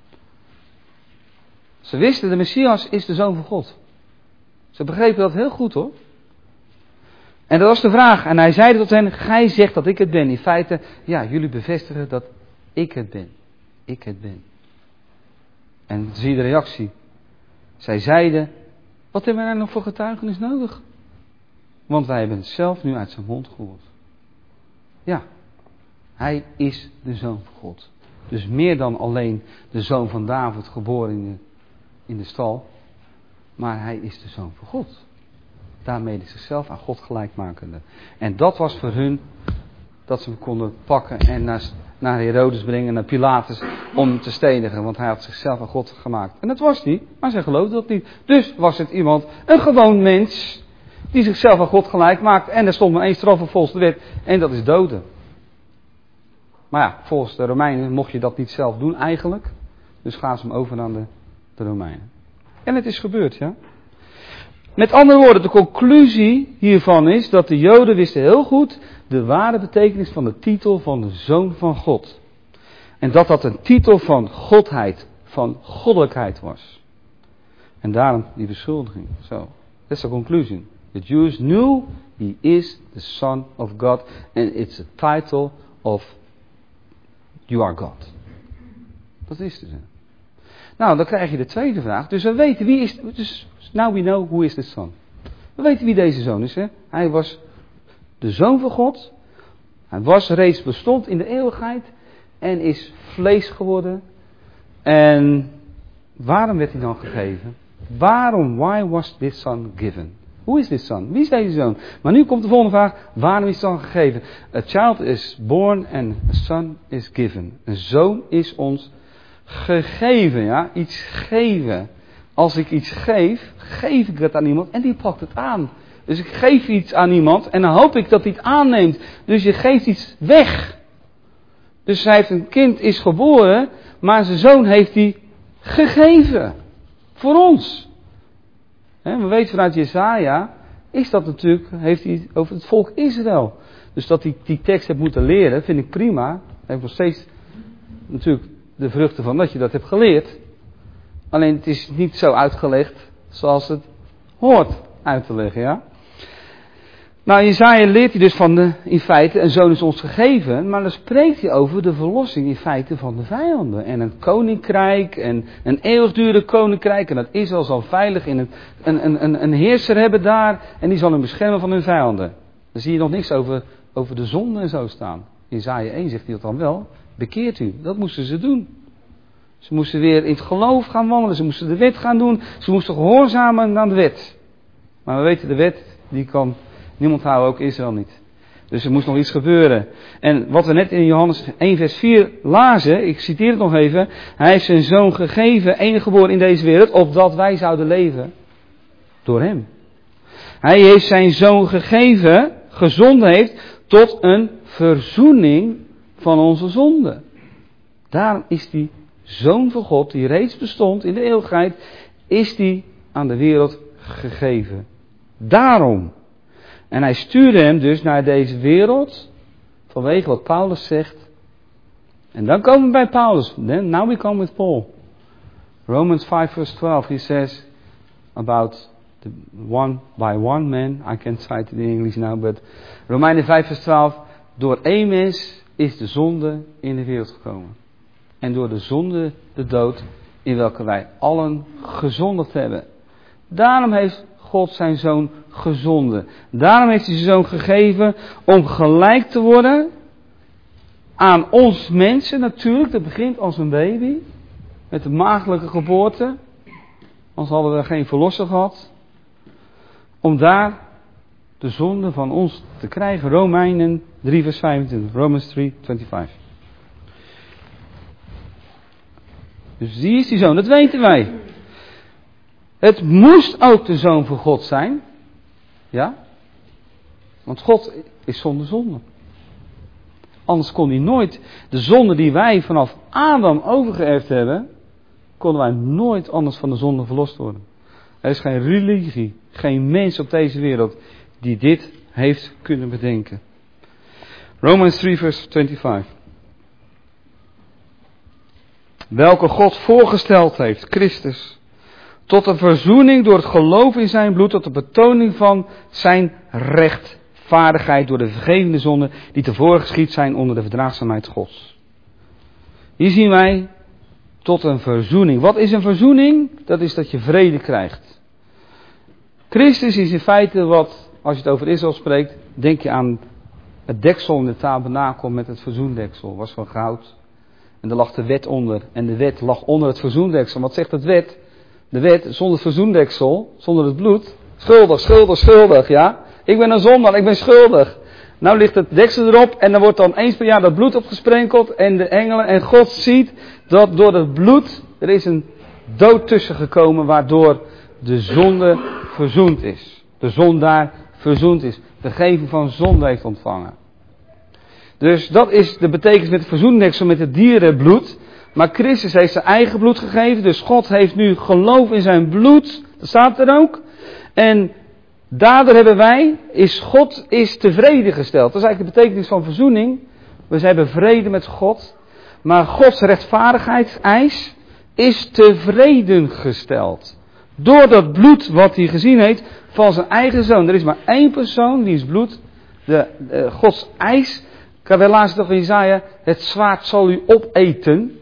Ze wisten, de Messias is de Zoon van God. Ze begrepen dat heel goed hoor. En dat was de vraag. En hij zeide tot hen, gij zegt dat ik het ben. In feite, ja, jullie bevestigen dat ik het ben. Ik het ben. En zie je de reactie. Zij zeiden, wat hebben wij nog voor getuigenis nodig? Want wij hebben het zelf nu uit zijn mond gehoord. Ja, hij is de Zoon van God. Dus meer dan alleen de Zoon van David, geboren in de stal. Maar hij is de Zoon van God. Daarmee is zichzelf aan God gelijkmakende. En dat was voor hun dat ze hem konden pakken en naar Herodes brengen, naar Pilatus, om hem te stenigen. Want hij had zichzelf aan God gemaakt. En dat was niet, maar zij geloofden dat niet. Dus was het iemand, een gewoon mens, die zichzelf aan God gelijk maakt. En er stond maar één straf volgens de wet, en dat is doden. Maar ja, volgens de Romeinen mocht je dat niet zelf doen eigenlijk. Dus gaan ze hem over aan de Romeinen. En het is gebeurd, ja. Met andere woorden, de conclusie hiervan is dat de Joden wisten heel goed de ware betekenis van de titel van de Zoon van God. En dat dat een titel van godheid, van goddelijkheid was. En daarom die beschuldiging. So, that's the conclusion. The Jews knew he is the Son of God and it's a title of you are God. Dat is dus. Nou, dan krijg je de tweede vraag. Dus we weten wie is. Dus now we know who is the Son. We weten wie deze zoon is. Hè? Hij was de Zoon van God. Hij was reeds bestond in de eeuwigheid. En is vlees geworden. En waarom werd hij dan gegeven? Waarom? Why was this son given? Who is this son? Wie is deze zoon? Maar nu komt de volgende vraag. Waarom is het dan gegeven? A child is born and a son is given. Een zoon is ons gegeven. Ja? Iets geven. Als ik iets geef, geef ik het aan iemand en die pakt het aan. Dus ik geef iets aan iemand en dan hoop ik dat hij het aanneemt. Dus je geeft iets weg. Dus hij heeft een kind, is geboren, maar zijn zoon heeft hij gegeven. Voor ons. We weten vanuit Jesaja, is dat natuurlijk, heeft hij over het volk Israël. Dus dat hij die tekst heeft moeten leren, vind ik prima. Hij heeft nog steeds natuurlijk de vruchten van dat je dat hebt geleerd. Alleen het is niet zo uitgelegd zoals het hoort uit te leggen, ja. Nou, in Jesaja leert hij dus in feite, een zoon is ons gegeven, maar dan spreekt hij over de verlossing in feite van de vijanden. En een koninkrijk, en een eeuwigdurend koninkrijk, en dat Israël zal veilig in een heerser hebben daar, en die zal hem beschermen van hun vijanden. Dan zie je nog niks over de zonde en zo staan. In Jesaja 1 zegt hij dat dan wel, bekeert u, dat moesten ze doen. Ze moesten weer in het geloof gaan wandelen, ze moesten de wet gaan doen, ze moesten gehoorzamen aan de wet. Maar we weten, de wet, die kan niemand houden, ook Israël niet. Dus er moest nog iets gebeuren. En wat we net in Johannes 1 vers 4 lazen, ik citeer het nog even. Hij heeft zijn zoon gegeven, enige geboren in deze wereld, opdat wij zouden leven door hem. Hij heeft zijn zoon gegeven, gezonden heeft, tot een verzoening van onze zonden. Daarom is die Zoon van God, die reeds bestond in de eeuwigheid, is die aan de wereld gegeven. Daarom. En hij stuurde hem dus naar deze wereld, vanwege wat Paulus zegt. En dan komen we bij Paulus. Now we come with Paul. Romans 5 verse 12, he says about the one by one man. I can't cite it in English now, but Romeinen 5 vers 12. Door één mens is de zonde in de wereld gekomen. En door de zonde de dood, in welke wij allen gezondigd hebben. Daarom heeft God zijn zoon gezonden. Daarom heeft hij zijn zoon gegeven om gelijk te worden aan ons mensen natuurlijk. Dat begint als een baby. Met de maagdelijke geboorte. Anders hadden we geen verlosser gehad. Om daar de zonde van ons te krijgen. Romeinen 3 vers 25. Romans 3, 25. Dus die is die zoon, dat weten wij. Het moest ook de zoon van God zijn. Ja? Want God is zonder zonde. Anders kon hij nooit de zonde die wij vanaf Adam overgeërfd hebben, konden wij nooit anders van de zonde verlost worden. Er is geen religie, geen mens op deze wereld die dit heeft kunnen bedenken. Romans 3 vers 25. Welke God voorgesteld heeft, Christus, tot een verzoening door het geloof in zijn bloed, tot de betoning van zijn rechtvaardigheid door de vergevende zonden die tevoren geschied zijn onder de verdraagzaamheid Gods. Hier zien wij tot een verzoening. Wat is een verzoening? Dat is dat je vrede krijgt. Christus is in feite wat, als je het over Israël spreekt, denk je aan het deksel in de tabernakel met het verzoendeksel. Was van goud. En er lag de wet onder. En de wet lag onder het verzoendeksel. Wat zegt het wet? De wet zonder het verzoendeksel, zonder het bloed. Schuldig, schuldig, schuldig, ja. Ik ben een zondaar, ik ben schuldig. Nou ligt het deksel erop en dan wordt dan eens per jaar dat bloed opgesprenkeld. En de engelen en God ziet dat door het bloed er is een dood tussen gekomen waardoor de zonde verzoend is. De zondaar verzoend is. Vergeving van zonde heeft ontvangen. Dus dat is de betekenis met het verzoendeksel met het dierenbloed. Maar Christus heeft zijn eigen bloed gegeven. Dus God heeft nu geloof in zijn bloed. Dat staat er ook. En daardoor hebben wij, God is tevreden gesteld. Dat is eigenlijk de betekenis van verzoening. We hebben vrede met God. Maar Gods rechtvaardigheidseis is tevreden gesteld. Door dat bloed wat hij gezien heeft van zijn eigen zoon. Er is maar één persoon die is bloed. Gods eis. Ik had laatst toch in Jesaja. Het zwaard zal u opeten.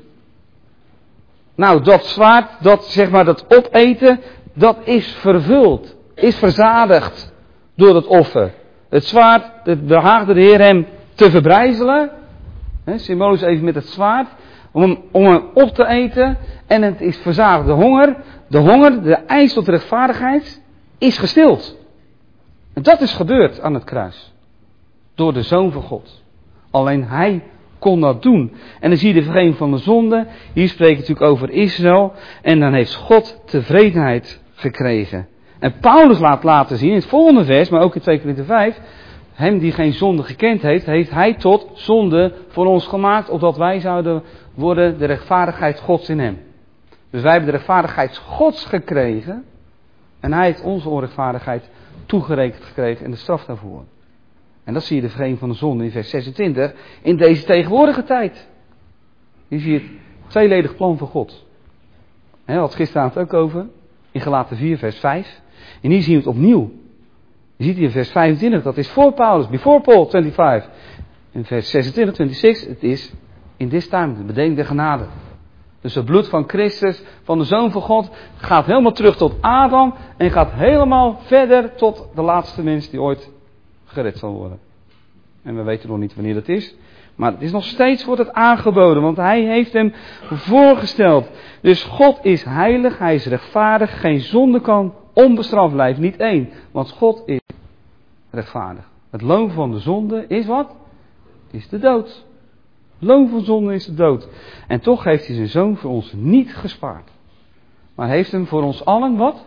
Nou, dat zwaard, dat opeten, dat is vervuld. Is verzadigd door het offer. Het zwaard, het behaagde de Heer hem te verbrijzelen. Symbolisch even met het zwaard. Om hem op te eten. En het is verzadigd. De honger, de eis tot rechtvaardigheid, is gestild. En dat is gebeurd aan het kruis. Door de Zoon van God. Alleen Hij kon dat doen. En dan zie je de vergeving van de zonde. Hier spreekt het natuurlijk over Israël. En dan heeft God tevredenheid gekregen. En Paulus laat laten zien in het volgende vers, maar ook in 2 Korinther 5. Hem die geen zonde gekend heeft, heeft Hij tot zonde voor ons gemaakt. Opdat wij zouden worden de rechtvaardigheid Gods in Hem. Dus wij hebben de rechtvaardigheid Gods gekregen. En Hij heeft onze onrechtvaardigheid toegerekend gekregen en de straf daarvoor. En dat zie je de vergeving van de zonde in vers 26. In deze tegenwoordige tijd. Hier zie je het tweeledig plan van God. He, had gisteren ook over. In Galaten 4 vers 5. En hier zien we het opnieuw. Je ziet hier in vers 25. Dat is voor Paulus. Before Paul 25. In vers 26, 26. Het is in this time. De bedeling der genade. Dus het bloed van Christus. Van de Zoon van God. Gaat helemaal terug tot Adam. En gaat helemaal verder tot de laatste mens die ooit gered zal worden. En we weten nog niet wanneer dat is. Maar het is nog steeds, wordt het aangeboden. Want Hij heeft hem voorgesteld. Dus God is heilig. Hij is rechtvaardig. Geen zonde kan onbestraft blijven. Niet één. Want God is rechtvaardig. Het loon van de zonde is wat? Is de dood. Het loon van zonde is de dood. En toch heeft Hij zijn Zoon voor ons niet gespaard. Maar heeft hem voor ons allen wat?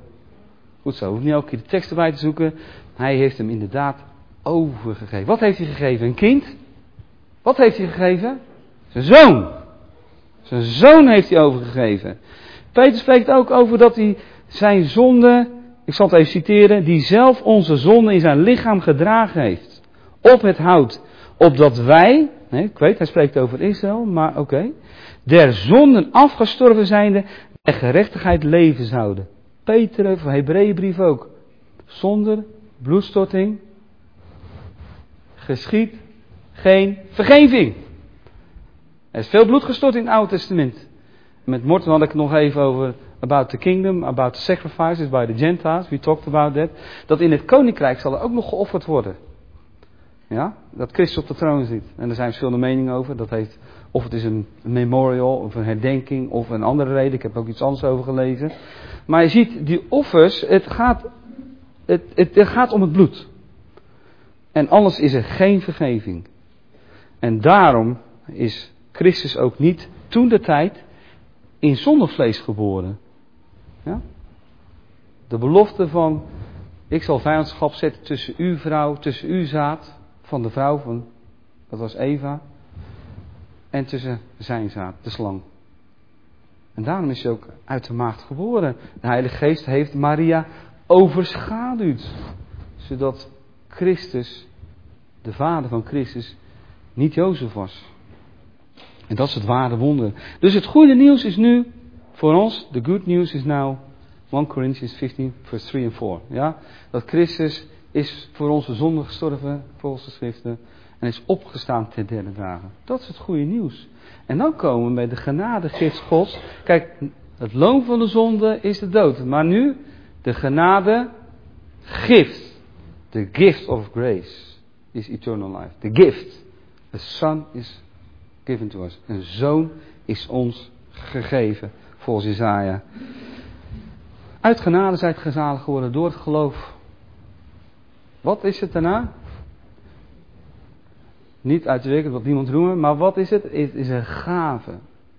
Goed zo. We hoeven niet elke keer de tekst erbij te zoeken. Hij heeft hem inderdaad overgegeven. Wat heeft Hij gegeven? Een kind? Wat heeft Hij gegeven? Zijn Zoon. Zijn Zoon heeft Hij overgegeven. Peter spreekt ook over dat Hij zijn zonde, ik zal het even citeren, die zelf onze zonde in zijn lichaam gedragen heeft. Op het hout. Opdat wij, ik weet, hij spreekt over Israël, maar oké. Der zonden afgestorven zijnde, der gerechtigheid leven zouden. Peter, of Hebreeënbrief ook. Zonder bloedstorting geschiedt geen vergeving. Er is veel bloed gestort in het Oude Testament. Met Morten had ik het nog even over about the kingdom, about the sacrifices by the Gentiles. We talked about that. Dat in het koninkrijk zal er ook nog geofferd worden. Ja, dat Christus op de troon zit. En er zijn verschillende meningen over. Dat heeft, of het is een memorial, of een herdenking, of een andere reden. Ik heb ook iets anders over gelezen. Maar je ziet, die offers, het gaat om het bloed. En anders is er geen vergeving. En daarom is Christus ook niet toen de tijd in zondevlees geboren. Ja? De belofte van, ik zal vijandschap zetten tussen uw vrouw, tussen uw zaad, van de vrouw van, dat was Eva, en tussen zijn zaad, de slang. En daarom is hij ook uit de maagd geboren. De Heilige Geest heeft Maria overschaduwd, zodat Christus, de vader van Christus, niet Jozef was. En dat is het ware wonder. Dus het goede nieuws is nu, voor ons, the good news is now, 1 Corinthians 15, vers 3 en 4. Ja? Dat Christus is voor onze zonde gestorven, volgens de schriften. En is opgestaan ten derde dagen. Dat is het goede nieuws. En dan komen we bij de genadegift Gods. Kijk, het loon van de zonde is de dood. Maar nu de genadegift. The gift of grace is eternal life. The gift. The son is given to us. Een zoon is ons gegeven. Volgens Jesaja. Uit genade zijt gezaligd geworden door het geloof. Wat is het daarna? Niet uit de werken, wat niemand roemen, maar wat is het? Het is een gave.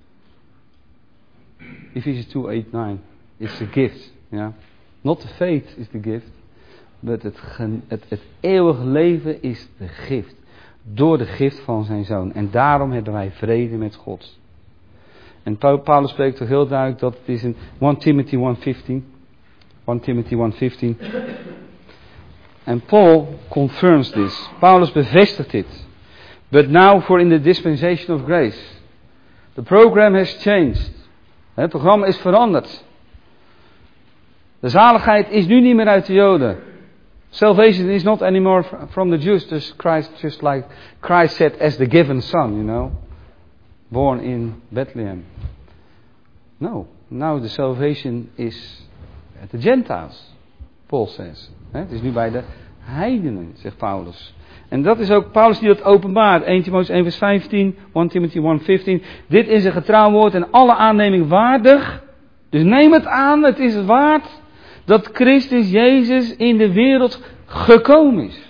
Ephesians 2:8-9. It's a gift. Ja. Not the faith is the gift. But het eeuwige leven is de gift. Door de gift van zijn zoon. En daarom hebben wij vrede met God. En Paulus spreekt toch heel duidelijk dat het is in 1 Timothy 1:15. 1 Timothy 1:15. En Paul confirms this. Paulus bevestigt dit. But now for in the dispensation of grace. The program has changed. Het programma is veranderd. De zaligheid is nu niet meer uit de Joden. Salvation is not anymore from the Jews. Just like Christ said as the given son, you know. Born in Bethlehem. No. Now the salvation is at the Gentiles. Paul says. Het is nu bij de heidenen, zegt Paulus. En dat is ook Paulus die dat openbaart. 1 Timotheüs 1:15, 1 Timothy 1:15. Dit is een getrouw woord en alle aanneming waardig. Dus neem het aan, het is waard dat Christus Jezus in de wereld gekomen is.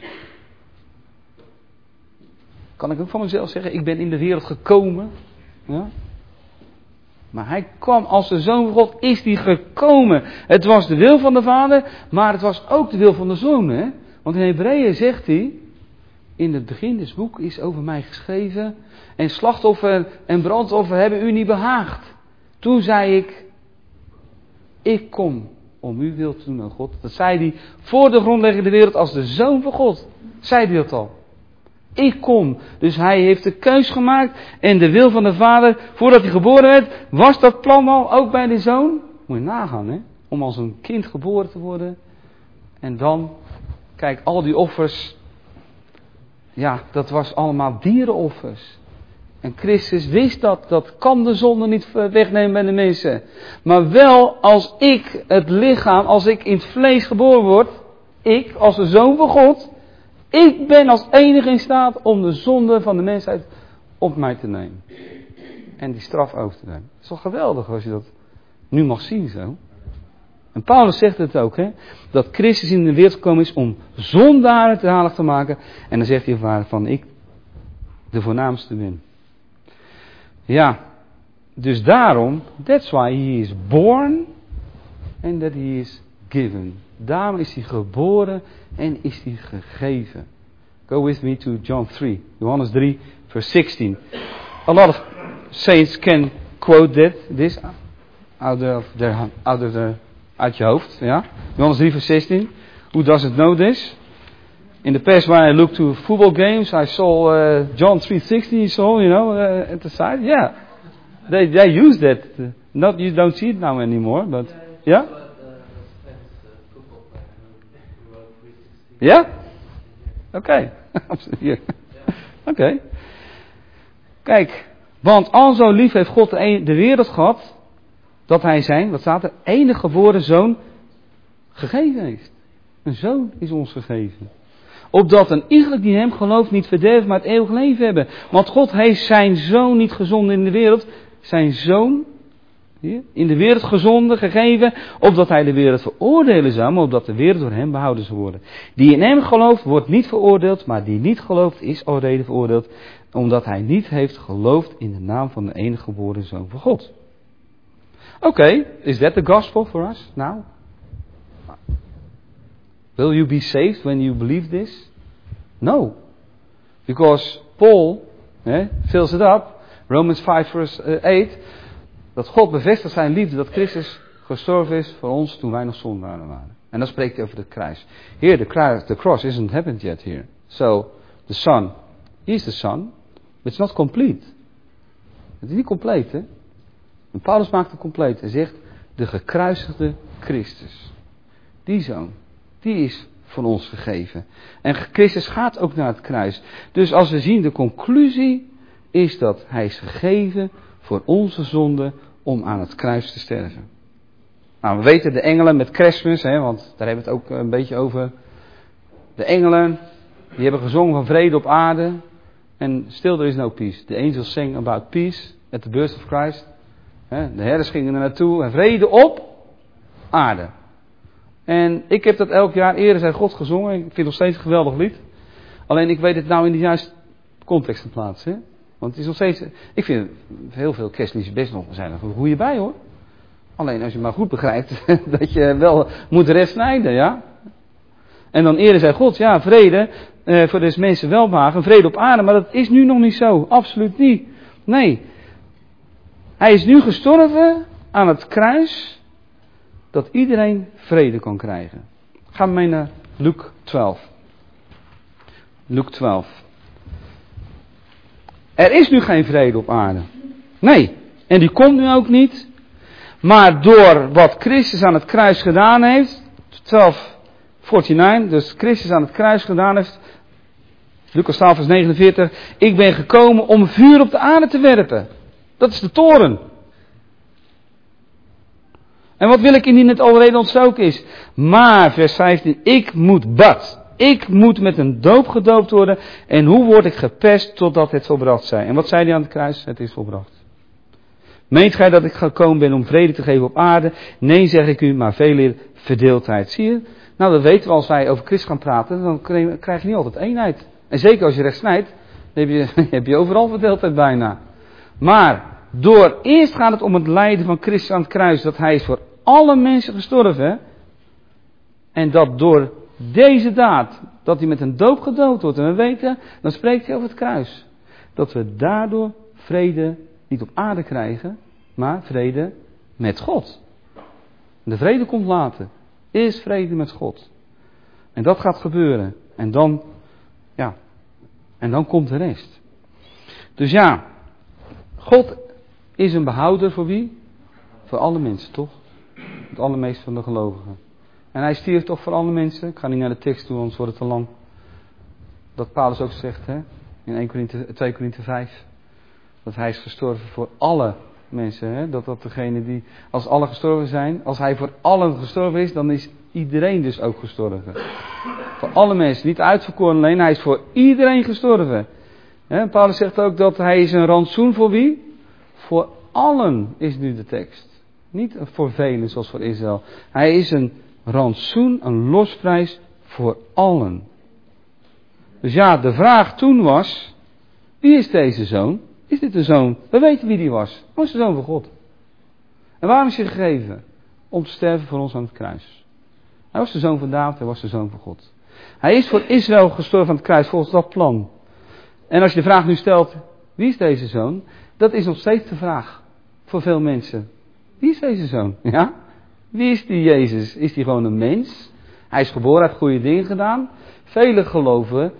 Kan ik ook van mezelf zeggen, ik ben in de wereld gekomen. Ja? Maar hij kwam als de Zoon van God, is hij gekomen. Het was de wil van de Vader, maar het was ook de wil van de Zoon. Hè? Want in Hebreeën zegt hij, in het begin des boek is over mij geschreven, en slachtoffer en brandoffer hebben u niet behaagd. Toen zei ik kom om uw wil te doen, o God. Dat zei hij voor de grondlegging der wereld als de Zoon van God. Zei hij dat al. Ik kom. Dus hij heeft de keus gemaakt. En de wil van de Vader, voordat hij geboren werd, was dat plan al ook bij de Zoon. Moet je nagaan, hè. Om als een kind geboren te worden. En dan, kijk, al die offers. Ja, dat was allemaal dierenoffers. En Christus wist dat kan de zonde niet wegnemen bij de mensen. Maar wel als ik het lichaam, als ik in het vlees geboren word, ik als de Zoon van God, ik ben als enige in staat om de zonde van de mensheid op mij te nemen. En die straf over te nemen. Het is toch geweldig als je dat nu mag zien zo. En Paulus zegt het ook, hè, dat Christus in de wereld gekomen is om zondaren te zalig te maken. En dan zegt hij waarvan ik de voornaamste ben. Ja, dus daarom, that's why he is born and that he is given. Daarom is hij geboren en is hij gegeven. Go with me to John 3, Johannes 3, verse 16. A lot of saints can quote this uit je hoofd. Ja? Johannes 3, verse 16. Who doesn't know this? In the past, when I looked to football games, I saw John 3:16. You saw, at the side. Yeah, they use that. You don't see it now anymore, but yeah. Yeah. Okay. Oké. Kijk, want al zo lief heeft God de wereld gehad, dat hij zijn, wat staat er, enige geboren zoon gegeven heeft. Een zoon is ons gegeven. Opdat een iegelijk die in hem gelooft niet verderft, maar het eeuwig leven hebben. Want God heeft zijn zoon niet gezonden in de wereld. Zijn zoon in de wereld gezonden, gegeven. Opdat hij de wereld veroordelen zou, maar opdat de wereld door hem behouden zou worden. Die in hem gelooft wordt niet veroordeeld, maar die niet gelooft is al reden veroordeeld. Omdat hij niet heeft geloofd in de naam van de enige geboren zoon van God. Oké, is that the gospel for us now? Will you be saved when you believe this? No. Because Paul fills it up. Romans 5 verse 8. Dat God bevestigt zijn liefde. Dat Christus gestorven is voor ons toen wij nog zondaren waren. En dan spreekt hij over de kruis. Here the cross isn't happened yet here. So the Son. He is the Son. But it's not complete. Het is niet compleet, hè. En Paulus maakt het compleet. Hij zegt de gekruisigde Christus. Die zoon. Die is voor ons gegeven. En Christus gaat ook naar het kruis. Dus als we zien, de conclusie is dat hij is gegeven voor onze zonde om aan het kruis te sterven. Nou, we weten de engelen met Kerstmis, want daar hebben we het ook een beetje over. De engelen, die hebben gezongen van vrede op aarde. En still there is no peace. The angels sing about peace at the birth of Christ. De herders gingen er naartoe en vrede op aarde. En ik heb dat elk jaar eerder zijn God gezongen. Ik vind het nog steeds een geweldig lied. Alleen ik weet het nou in de juiste context te plaatsen. Want het is nog steeds... Ik vind heel veel kerstliedjes best nog... Er zijn er goede bij hoor. Alleen als je maar goed begrijpt... dat je wel moet recht snijden, ja. En dan eerder zei God... Ja, vrede... voor deze mensen welbehagen. Vrede op aarde. Maar dat is nu nog niet zo. Absoluut niet. Nee. Hij is nu gestorven... aan het kruis... dat iedereen vrede kan krijgen. Gaan we mee naar Luke 12. Luke 12. Er is nu geen vrede op aarde. Nee. En die komt nu ook niet. Maar door wat Christus aan het kruis gedaan heeft. 12:49. Dus Christus aan het kruis gedaan heeft. Lucas 12 vers 49. Ik ben gekomen om vuur op de aarde te werpen. Dat is de toren. En wat wil ik indien het alreeds ontstoken is? Maar, vers 15, ik moet met een doop gedoopt worden. En hoe word ik gepest totdat het volbracht zij? En wat zei hij aan het kruis? Het is volbracht. Meent gij dat ik gekomen ben om vrede te geven op aarde? Nee, zeg ik u, maar veel eer verdeeldheid. Zie je? Nou, dat weten we als wij over Christus gaan praten. Dan krijg je niet altijd eenheid. En zeker als je recht snijdt, dan heb je overal verdeeldheid bijna. Maar, eerst gaat het om het lijden van Christus aan het kruis. Dat hij is voor alle mensen gestorven. En dat door deze daad, dat hij met een doop gedoopt wordt. En we weten, dan spreekt hij over het kruis. Dat we daardoor vrede niet op aarde krijgen, maar vrede met God. De vrede komt later. Eerst vrede met God. En dat gaat gebeuren. En dan komt de rest. Dus ja, God is een behouder voor wie? Voor alle mensen, toch? Het allermeest van de gelovigen. En hij stierf toch voor alle mensen. Ik ga niet naar de tekst toe, anders wordt het te lang. Dat Paulus ook zegt, in 2 Korinthe 5. Dat hij is gestorven voor alle mensen. Dat degene die, als alle gestorven zijn, als hij voor allen gestorven is, dan is iedereen dus ook gestorven. Voor alle mensen, niet uitverkoren alleen, hij is voor iedereen gestorven. Paulus zegt ook dat hij is een rantsoen voor wie? Voor allen is nu de tekst. Niet voor velen zoals voor Israël. Hij is een rantsoen, een losprijs voor allen. Dus ja, de vraag toen was, wie is deze zoon? Is dit de zoon? We weten wie die was. Hij was de zoon van God. En waarom is hij gegeven? Om te sterven voor ons aan het kruis. Hij was de zoon van David, hij was de zoon van God. Hij is voor Israël gestorven aan het kruis volgens dat plan. En als je de vraag nu stelt, wie is deze zoon? Dat is nog steeds de vraag voor veel mensen. Wie is deze zoon? Ja? Wie is die Jezus? Is die gewoon een mens? Hij is geboren, heeft goede dingen gedaan. Velen geloven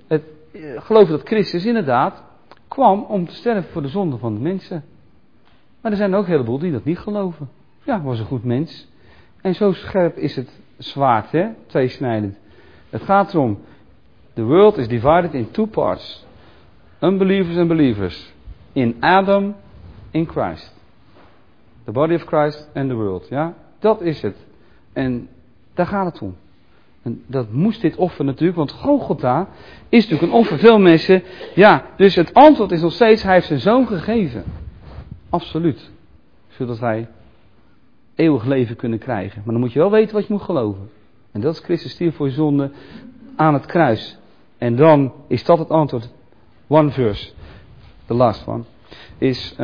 dat Christus inderdaad kwam om te sterven voor de zonde van de mensen. Maar er zijn ook een heleboel die dat niet geloven. Ja, was een goed mens. En zo scherp is het zwaard, tweesnijdend. Het gaat erom, the world is divided in two parts. Unbelievers and believers. In Adam, in Christ. The body of Christ and the world. Ja, dat is het. En daar gaat het om. En dat moest dit offer natuurlijk, want Golgotha is natuurlijk een offer. Veel mensen, ja, dus het antwoord is nog steeds, hij heeft zijn zoon gegeven. Absoluut. Zodat wij eeuwig leven kunnen krijgen. Maar dan moet je wel weten wat je moet geloven. En dat is Christus stierf voor je zonde aan het kruis. En dan is dat het antwoord. One verse. The last one. Is,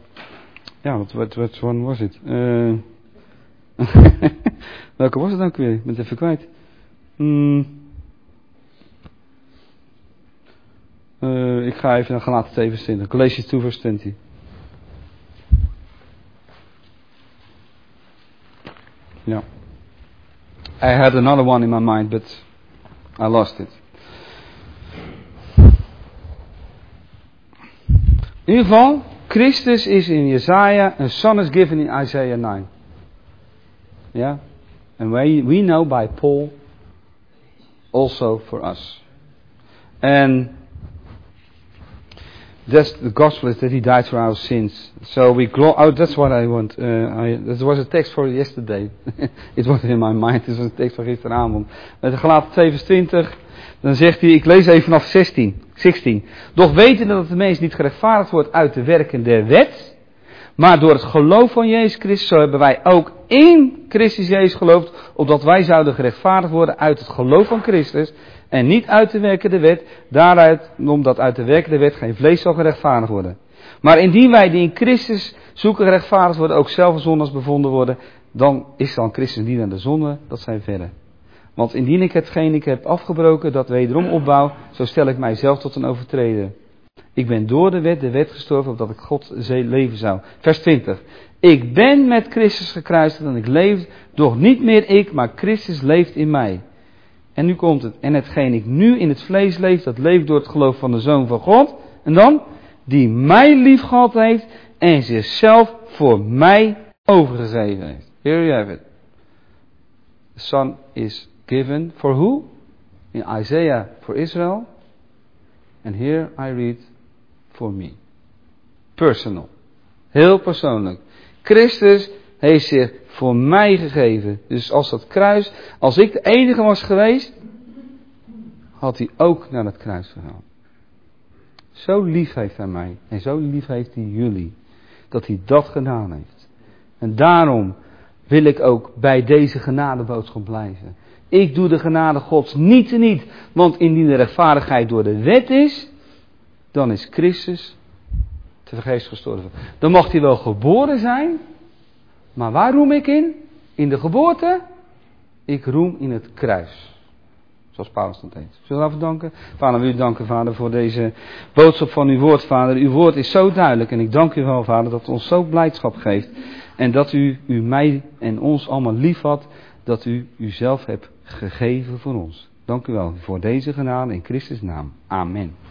wat one was het? Welke was het dan weer? Ik ben het even kwijt. Ik ga even naar Galaten 2 vers 20. Galatians 2 vers 20. Ja. I had another one in my mind, but I lost it. In ieder geval, Christus is in Jesaja, a son is given in Isaiah 9. Ja. And we know by Paul also for us. And that's the gospel, is that he died for our sins. So that's what I want. That was a text for yesterday. It was in my mind. Het was een tekst van gisteravond. Met de Galaten 2 vers 20. Dan zegt hij, ik lees even vanaf 16. Doch weten dat de mens niet gerechtvaardigd wordt uit de werken der wet, maar door het geloof van Jezus Christus, zo hebben wij ook in Christus Jezus geloofd, opdat wij zouden gerechtvaardigd worden uit het geloof van Christus, en niet uit de werken der wet, daaruit, omdat uit de werken der wet geen vlees zal gerechtvaardigd worden. Maar indien wij die in Christus zoeken gerechtvaardigd worden, ook zelf als zondaars bevonden worden, dan is dan Christus niet aan de zonde, dat zijn verre. Want indien ik hetgeen ik heb afgebroken, dat wederom opbouw, zo stel ik mijzelf tot een overtreder. Ik ben door de wet gestorven, opdat ik God leven zou. Vers 20. Ik ben met Christus gekruisigd en ik leef, doch niet meer ik, maar Christus leeft in mij. En nu komt het. En hetgeen ik nu in het vlees leef, dat leeft door het geloof van de Zoon van God. En dan, die mij lief gehad heeft en zichzelf voor mij overgegeven heeft. Here you have it. The Son is given for who? In Isaiah for Israel. And here I read for me. Personal. Heel persoonlijk. Christus heeft zich voor mij gegeven. Dus als dat kruis, als ik de enige was geweest, had hij ook naar het kruis gegaan. Zo lief heeft hij mij. En zo lief heeft hij jullie. Dat hij dat gedaan heeft. En daarom wil ik ook bij deze genadeboodschap blijven. Ik doe de genade Gods niet. Want indien de rechtvaardigheid door de wet is, dan is Christus te vergeefs gestorven. Dan mag hij wel geboren zijn. Maar waar roem ik in? In de geboorte? Ik roem in het kruis. Zoals Paulus dat deed. Zullen we daarvoor danken? Vader, we u danken, Vader, voor deze boodschap van uw woord, Vader. Uw woord is zo duidelijk. En ik dank u wel, Vader, dat het ons zo blijdschap geeft. En dat u mij en ons allemaal lief had. Dat u uzelf hebt gegeven voor ons. Dank u wel voor deze genade in Christus' naam. Amen.